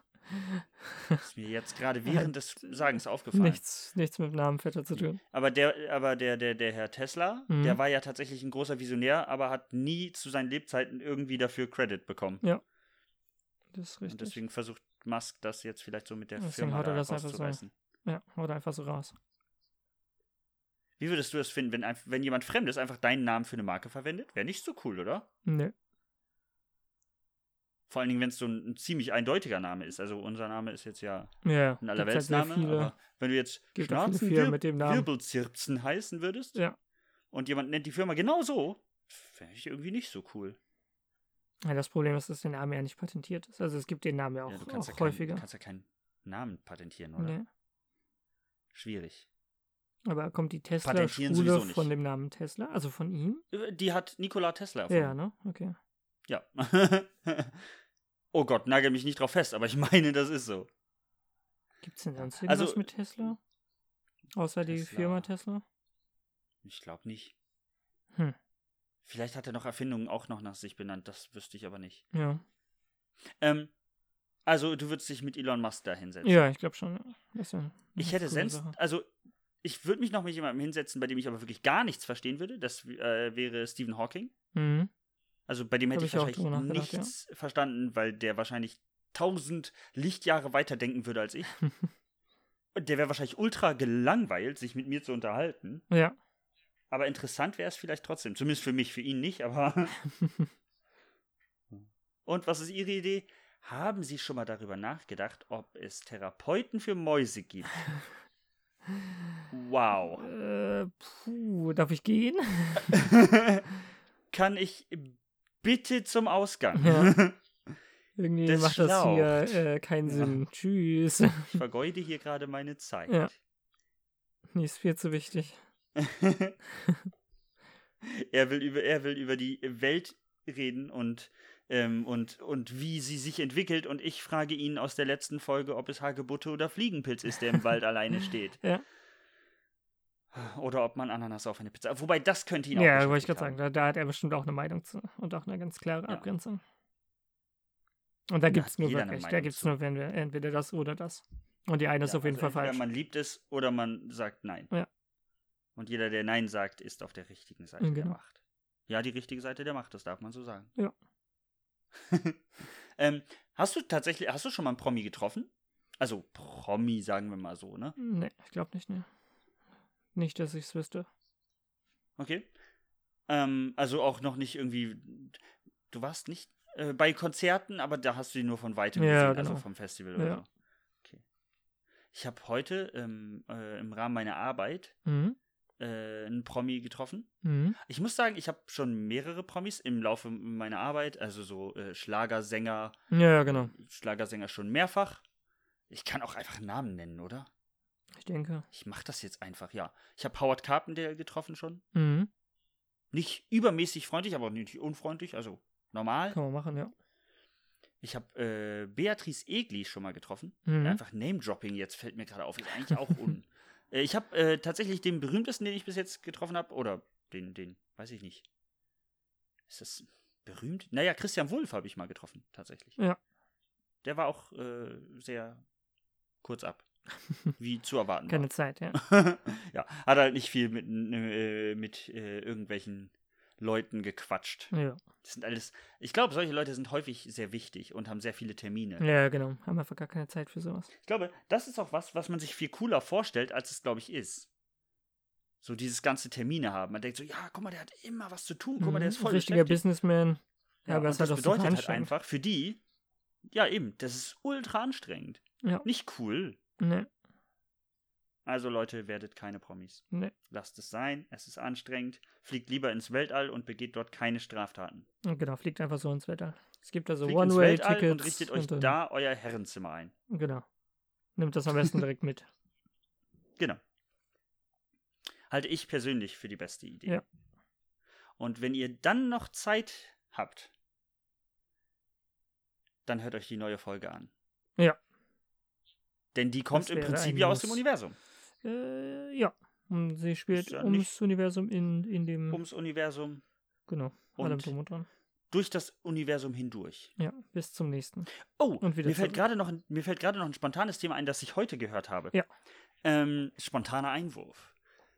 Speaker 1: Ist mir jetzt gerade während des Sagens aufgefallen.
Speaker 2: nichts, nichts mit Namenvetter zu tun.
Speaker 1: Aber der, aber der, der, der Herr Tesla,
Speaker 2: Mhm.
Speaker 1: der war ja tatsächlich ein großer Visionär, aber hat nie zu seinen Lebzeiten irgendwie dafür Credit bekommen.
Speaker 2: Das ist
Speaker 1: Und
Speaker 2: richtig.
Speaker 1: deswegen versucht Musk das jetzt vielleicht so mit der
Speaker 2: Deswegen
Speaker 1: Firma
Speaker 2: haut er
Speaker 1: da
Speaker 2: das einfach so.
Speaker 1: rauszureißen.
Speaker 2: Ja, oder einfach so raus.
Speaker 1: Wie würdest du das finden, wenn, ein- wenn jemand Fremdes einfach deinen Namen für eine Marke verwendet? Wäre nicht so cool, oder?
Speaker 2: Nö.
Speaker 1: Vor allen Dingen, wenn es so ein, ein ziemlich eindeutiger Name ist. Also unser Name ist jetzt ja
Speaker 2: Ja,
Speaker 1: ein
Speaker 2: gibt's halt
Speaker 1: Allerweltsname,
Speaker 2: sehr viele.
Speaker 1: aber wenn du jetzt
Speaker 2: gibt auch viele
Speaker 1: Schnarzen
Speaker 2: Firmen
Speaker 1: Wir
Speaker 2: mit dem Namen.
Speaker 1: Wirbelzirpsen heißen würdest
Speaker 2: Ja.
Speaker 1: und jemand nennt die Firma genau so, wäre ich irgendwie nicht so cool.
Speaker 2: Ja, das Problem ist, dass der Name ja nicht patentiert ist. Also es gibt den Namen ja auch,
Speaker 1: Ja, du kannst ja
Speaker 2: auch
Speaker 1: kein,
Speaker 2: häufiger.
Speaker 1: Du kannst ja keinen Namen patentieren, oder?
Speaker 2: Nee.
Speaker 1: Schwierig.
Speaker 2: Aber kommt die
Speaker 1: Patentieren
Speaker 2: Tesla-Schule
Speaker 1: sowieso nicht.
Speaker 2: von dem Namen Tesla? Also von ihm?
Speaker 1: Äh, Die hat Nikola Tesla erfunden.
Speaker 2: Ja, ne? Okay.
Speaker 1: Ja. Oh Gott, nagel mich nicht drauf fest, aber ich meine, das ist so.
Speaker 2: Gibt's denn sonst irgendwas
Speaker 1: Also-
Speaker 2: mit Tesla? Außer die
Speaker 1: Tesla.
Speaker 2: Firma Tesla?
Speaker 1: Ich glaube nicht.
Speaker 2: Hm.
Speaker 1: Vielleicht hat er noch Erfindungen auch noch nach sich benannt, das wüsste ich aber nicht.
Speaker 2: Ja.
Speaker 1: Ähm, also du würdest dich mit Elon Musk da hinsetzen.
Speaker 2: Ja, ich glaube schon. Ja. Das ist ja eine
Speaker 1: Ich hätte
Speaker 2: coole
Speaker 1: sonst,
Speaker 2: Sache.
Speaker 1: also ich würde mich noch mit jemandem hinsetzen, bei dem ich aber wirklich gar nichts verstehen würde. Das äh, wäre Stephen Hawking.
Speaker 2: Mhm.
Speaker 1: Also bei dem hätte
Speaker 2: Hab
Speaker 1: ich
Speaker 2: ich auch
Speaker 1: wahrscheinlich
Speaker 2: drüber nachgedacht,
Speaker 1: nichts verstanden, weil der wahrscheinlich tausend Lichtjahre weiter denken würde als ich. Und der wäre wahrscheinlich ultra gelangweilt, sich mit mir zu unterhalten.
Speaker 2: Ja.
Speaker 1: Aber interessant wäre es vielleicht trotzdem. Zumindest für mich, für ihn nicht, aber. Und was ist Ihre Idee? Haben Sie schon mal darüber nachgedacht, ob es Therapeuten für Mäuse gibt? Wow.
Speaker 2: Äh, puh, darf ich gehen?
Speaker 1: Kann ich bitte zum Ausgang?
Speaker 2: Ja. Irgendwie
Speaker 1: Das
Speaker 2: macht das hier
Speaker 1: schlaucht.
Speaker 2: äh, keinen
Speaker 1: Ja.
Speaker 2: Sinn. Tschüss.
Speaker 1: Ich vergeude hier gerade meine Zeit.
Speaker 2: Ja. Nee, ist viel zu wichtig.
Speaker 1: er, will über, er will über die Welt reden und, ähm, und, und wie sie sich entwickelt. Und ich frage ihn aus der letzten Folge, ob es Hagebutte oder Fliegenpilz ist, der im Wald alleine steht.
Speaker 2: Ja.
Speaker 1: Oder ob man Ananas auf eine Pizza... Wobei, das könnte ihn auch
Speaker 2: Ja, wollte ich
Speaker 1: beschäftigt
Speaker 2: gerade sagen, da, da hat er bestimmt auch eine Meinung zu. Und auch eine ganz klare
Speaker 1: Ja.
Speaker 2: Abgrenzung. Und da gibt es
Speaker 1: hat
Speaker 2: nur
Speaker 1: jeder eine
Speaker 2: wirklich, da
Speaker 1: Meinung
Speaker 2: gibt es
Speaker 1: zu.
Speaker 2: nur wenn wir, entweder das oder das. Und die eine ist
Speaker 1: Ja,
Speaker 2: auf jeden
Speaker 1: also
Speaker 2: Fall
Speaker 1: entweder
Speaker 2: falsch.
Speaker 1: man liebt es oder man sagt Nein.
Speaker 2: Ja.
Speaker 1: Und jeder, der Nein sagt, ist auf der richtigen Seite
Speaker 2: Mhm,
Speaker 1: der
Speaker 2: genau.
Speaker 1: Macht. Ja, die richtige Seite der Macht, das darf man so sagen.
Speaker 2: Ja.
Speaker 1: ähm, hast du tatsächlich, hast du schon mal einen Promi getroffen? Also Promi, sagen wir mal so, ne?
Speaker 2: Nee, ich glaube nicht, ne. Nicht, dass ich es wüsste.
Speaker 1: Okay. Ähm, also auch noch nicht irgendwie, du warst nicht äh, bei Konzerten, aber da hast du die nur von weitem
Speaker 2: Ja,
Speaker 1: gesehen, also
Speaker 2: genau.
Speaker 1: vom Festival oder
Speaker 2: Ja.
Speaker 1: so. Okay. Ich habe heute ähm, äh, im Rahmen meiner Arbeit
Speaker 2: Mhm.
Speaker 1: äh, einen Promi getroffen.
Speaker 2: Mhm.
Speaker 1: Ich muss sagen, ich habe schon mehrere Promis im Laufe meiner Arbeit, also so äh, Schlagersänger,
Speaker 2: Ja, ja, genau.
Speaker 1: Schlagersänger schon mehrfach. Ich kann auch einfach Namen nennen, oder?
Speaker 2: Ich denke.
Speaker 1: Ich mache das jetzt einfach, ja. Ich habe Howard Carpendale getroffen schon.
Speaker 2: Mhm.
Speaker 1: Nicht übermäßig freundlich, aber auch nicht unfreundlich, also normal.
Speaker 2: Kann man machen, ja.
Speaker 1: Ich habe äh, Beatrice Egli schon mal getroffen.
Speaker 2: Mhm.
Speaker 1: Einfach Name-Dropping jetzt fällt mir gerade auf. Ist eigentlich auch un... äh, ich habe äh, tatsächlich den berühmtesten, den ich bis jetzt getroffen habe, oder den, den, weiß ich nicht. Ist das berühmt? Naja, Christian Wulff habe ich mal getroffen, tatsächlich.
Speaker 2: Ja.
Speaker 1: Der war auch äh, sehr kurz ab. Wie zu erwarten war.
Speaker 2: Keine Zeit, ja.
Speaker 1: Ja, hat halt nicht viel mit, äh, mit äh, irgendwelchen Leuten gequatscht.
Speaker 2: Ja.
Speaker 1: Das sind alles, ich glaube, solche Leute sind häufig sehr wichtig und haben sehr viele Termine.
Speaker 2: Ja, genau. Haben einfach gar keine Zeit für sowas.
Speaker 1: Ich glaube, das ist auch was, was man sich viel cooler vorstellt, als es, glaube ich, ist. So dieses ganze Termine haben. Man denkt so, ja, guck mal, der hat immer was zu tun. Guck mal, der ist voll
Speaker 2: Richtiger
Speaker 1: beschäftigt.
Speaker 2: Businessman.
Speaker 1: Ja,
Speaker 2: aber
Speaker 1: und
Speaker 2: es
Speaker 1: das
Speaker 2: hat auch so
Speaker 1: bedeutet halt
Speaker 2: anstrengend.
Speaker 1: einfach für die, ja eben, das ist ultra anstrengend.
Speaker 2: Ja.
Speaker 1: Nicht cool.
Speaker 2: Nee,
Speaker 1: Also Leute, werdet keine Promis.
Speaker 2: nee.
Speaker 1: Lasst es sein, es ist anstrengend. Fliegt lieber ins Weltall und begeht dort keine Straftaten.
Speaker 2: Und genau, fliegt einfach so ins Wetter. Es gibt also
Speaker 1: Fliegt ins Weltall
Speaker 2: One-Way-Tickets.
Speaker 1: und richtet euch
Speaker 2: dann-
Speaker 1: da euer Herrenzimmer ein.
Speaker 2: Genau. Nimmt das am besten direkt mit.
Speaker 1: Genau. Halte ich persönlich für die beste Idee.
Speaker 2: Ja.
Speaker 1: Und wenn ihr dann noch Zeit habt, dann hört euch die neue Folge an.
Speaker 2: Ja.
Speaker 1: Denn die kommt
Speaker 2: Das
Speaker 1: im
Speaker 2: wäre
Speaker 1: Prinzip
Speaker 2: ein
Speaker 1: ja aus
Speaker 2: Muss.
Speaker 1: dem Universum.
Speaker 2: Äh, ja. Und sie spielt
Speaker 1: Ist ja
Speaker 2: ums
Speaker 1: nicht-
Speaker 2: Universum in, in dem.
Speaker 1: Ums Universum,
Speaker 2: Genau.
Speaker 1: und-
Speaker 2: Allem drum und dran.
Speaker 1: durch das Universum hindurch.
Speaker 2: Ja, bis zum nächsten.
Speaker 1: Oh,
Speaker 2: Und wieder
Speaker 1: mir fällt
Speaker 2: zurück.
Speaker 1: gerade noch, ein- mir fällt gerade noch ein spontanes Thema ein, das ich heute gehört habe.
Speaker 2: Ja.
Speaker 1: Ähm, spontaner Einwurf.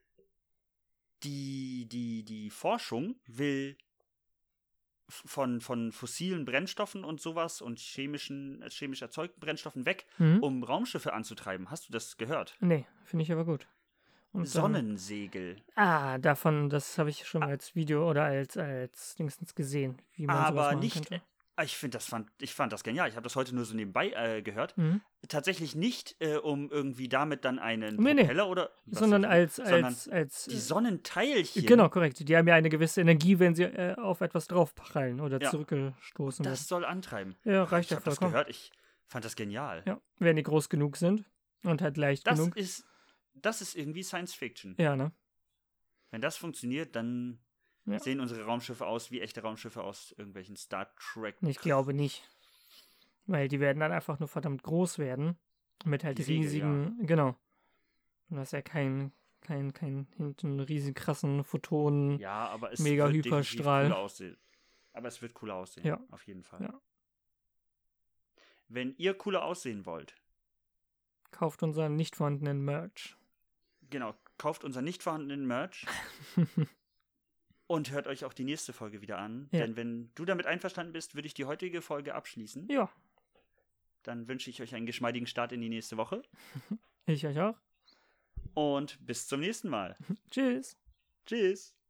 Speaker 1: Die, die, die Forschung will f- von, von fossilen Brennstoffen und sowas und chemischen, chemisch erzeugten Brennstoffen weg,
Speaker 2: Mhm.
Speaker 1: um Raumschiffe anzutreiben. Hast du das gehört?
Speaker 2: Nee, finde ich aber gut. Und dann-
Speaker 1: Sonnensegel.
Speaker 2: Ah, davon, das habe ich schon mal als Video oder als, als Dingsens gesehen, wie man sowas
Speaker 1: Aber
Speaker 2: machen
Speaker 1: nicht.
Speaker 2: könnte.
Speaker 1: Äh, ich finde das fand, ich fand das genial. Ich habe das heute nur so nebenbei äh, gehört.
Speaker 2: Mhm.
Speaker 1: Tatsächlich nicht, äh, um irgendwie damit dann einen
Speaker 2: Nee, nee.
Speaker 1: Propeller oder. was
Speaker 2: Sondern
Speaker 1: weiß ich,
Speaker 2: als,
Speaker 1: sondern
Speaker 2: als, als
Speaker 1: die
Speaker 2: äh,
Speaker 1: Sonnenteilchen.
Speaker 2: genau, korrekt. Die haben ja eine gewisse Energie, wenn sie äh, auf etwas draufprallen oder
Speaker 1: Ja.
Speaker 2: zurückgestoßen
Speaker 1: Das soll antreiben.
Speaker 2: werden. Ja, reicht
Speaker 1: Ich
Speaker 2: ja
Speaker 1: habe das
Speaker 2: vollkommen.
Speaker 1: gehört. Ich fand das genial.
Speaker 2: Ja, wenn die groß genug sind und halt leicht
Speaker 1: Das
Speaker 2: genug.
Speaker 1: ist, das ist irgendwie Science Fiction.
Speaker 2: Ja, ne?
Speaker 1: Wenn das funktioniert, dann
Speaker 2: Ja.
Speaker 1: sehen unsere Raumschiffe aus wie echte Raumschiffe aus irgendwelchen Star Trek.
Speaker 2: Ich glaube nicht. Weil die werden dann einfach nur verdammt groß werden. Mit halt
Speaker 1: Die Segel,
Speaker 2: riesigen, genau. Und das ist ja kein, kein, kein hinten riesen krassen Photonen.
Speaker 1: Ja, aber es
Speaker 2: Mega
Speaker 1: wird definitiv
Speaker 2: Hyperstrahl.
Speaker 1: cooler aussehen. Aber es wird cooler aussehen.
Speaker 2: Ja.
Speaker 1: Auf jeden Fall.
Speaker 2: Ja.
Speaker 1: Wenn ihr cooler aussehen wollt,
Speaker 2: Kauft unseren nicht vorhandenen Merch.
Speaker 1: genau, kauft unseren nicht vorhandenen Merch und hört euch auch die nächste Folge wieder an.
Speaker 2: Ja.
Speaker 1: Denn wenn du damit einverstanden bist, würde ich die heutige Folge abschließen.
Speaker 2: Ja,
Speaker 1: Dann wünsche ich euch einen geschmeidigen Start in die nächste Woche.
Speaker 2: ich euch auch.
Speaker 1: Und bis zum nächsten Mal.
Speaker 2: Tschüss.
Speaker 1: Tschüss.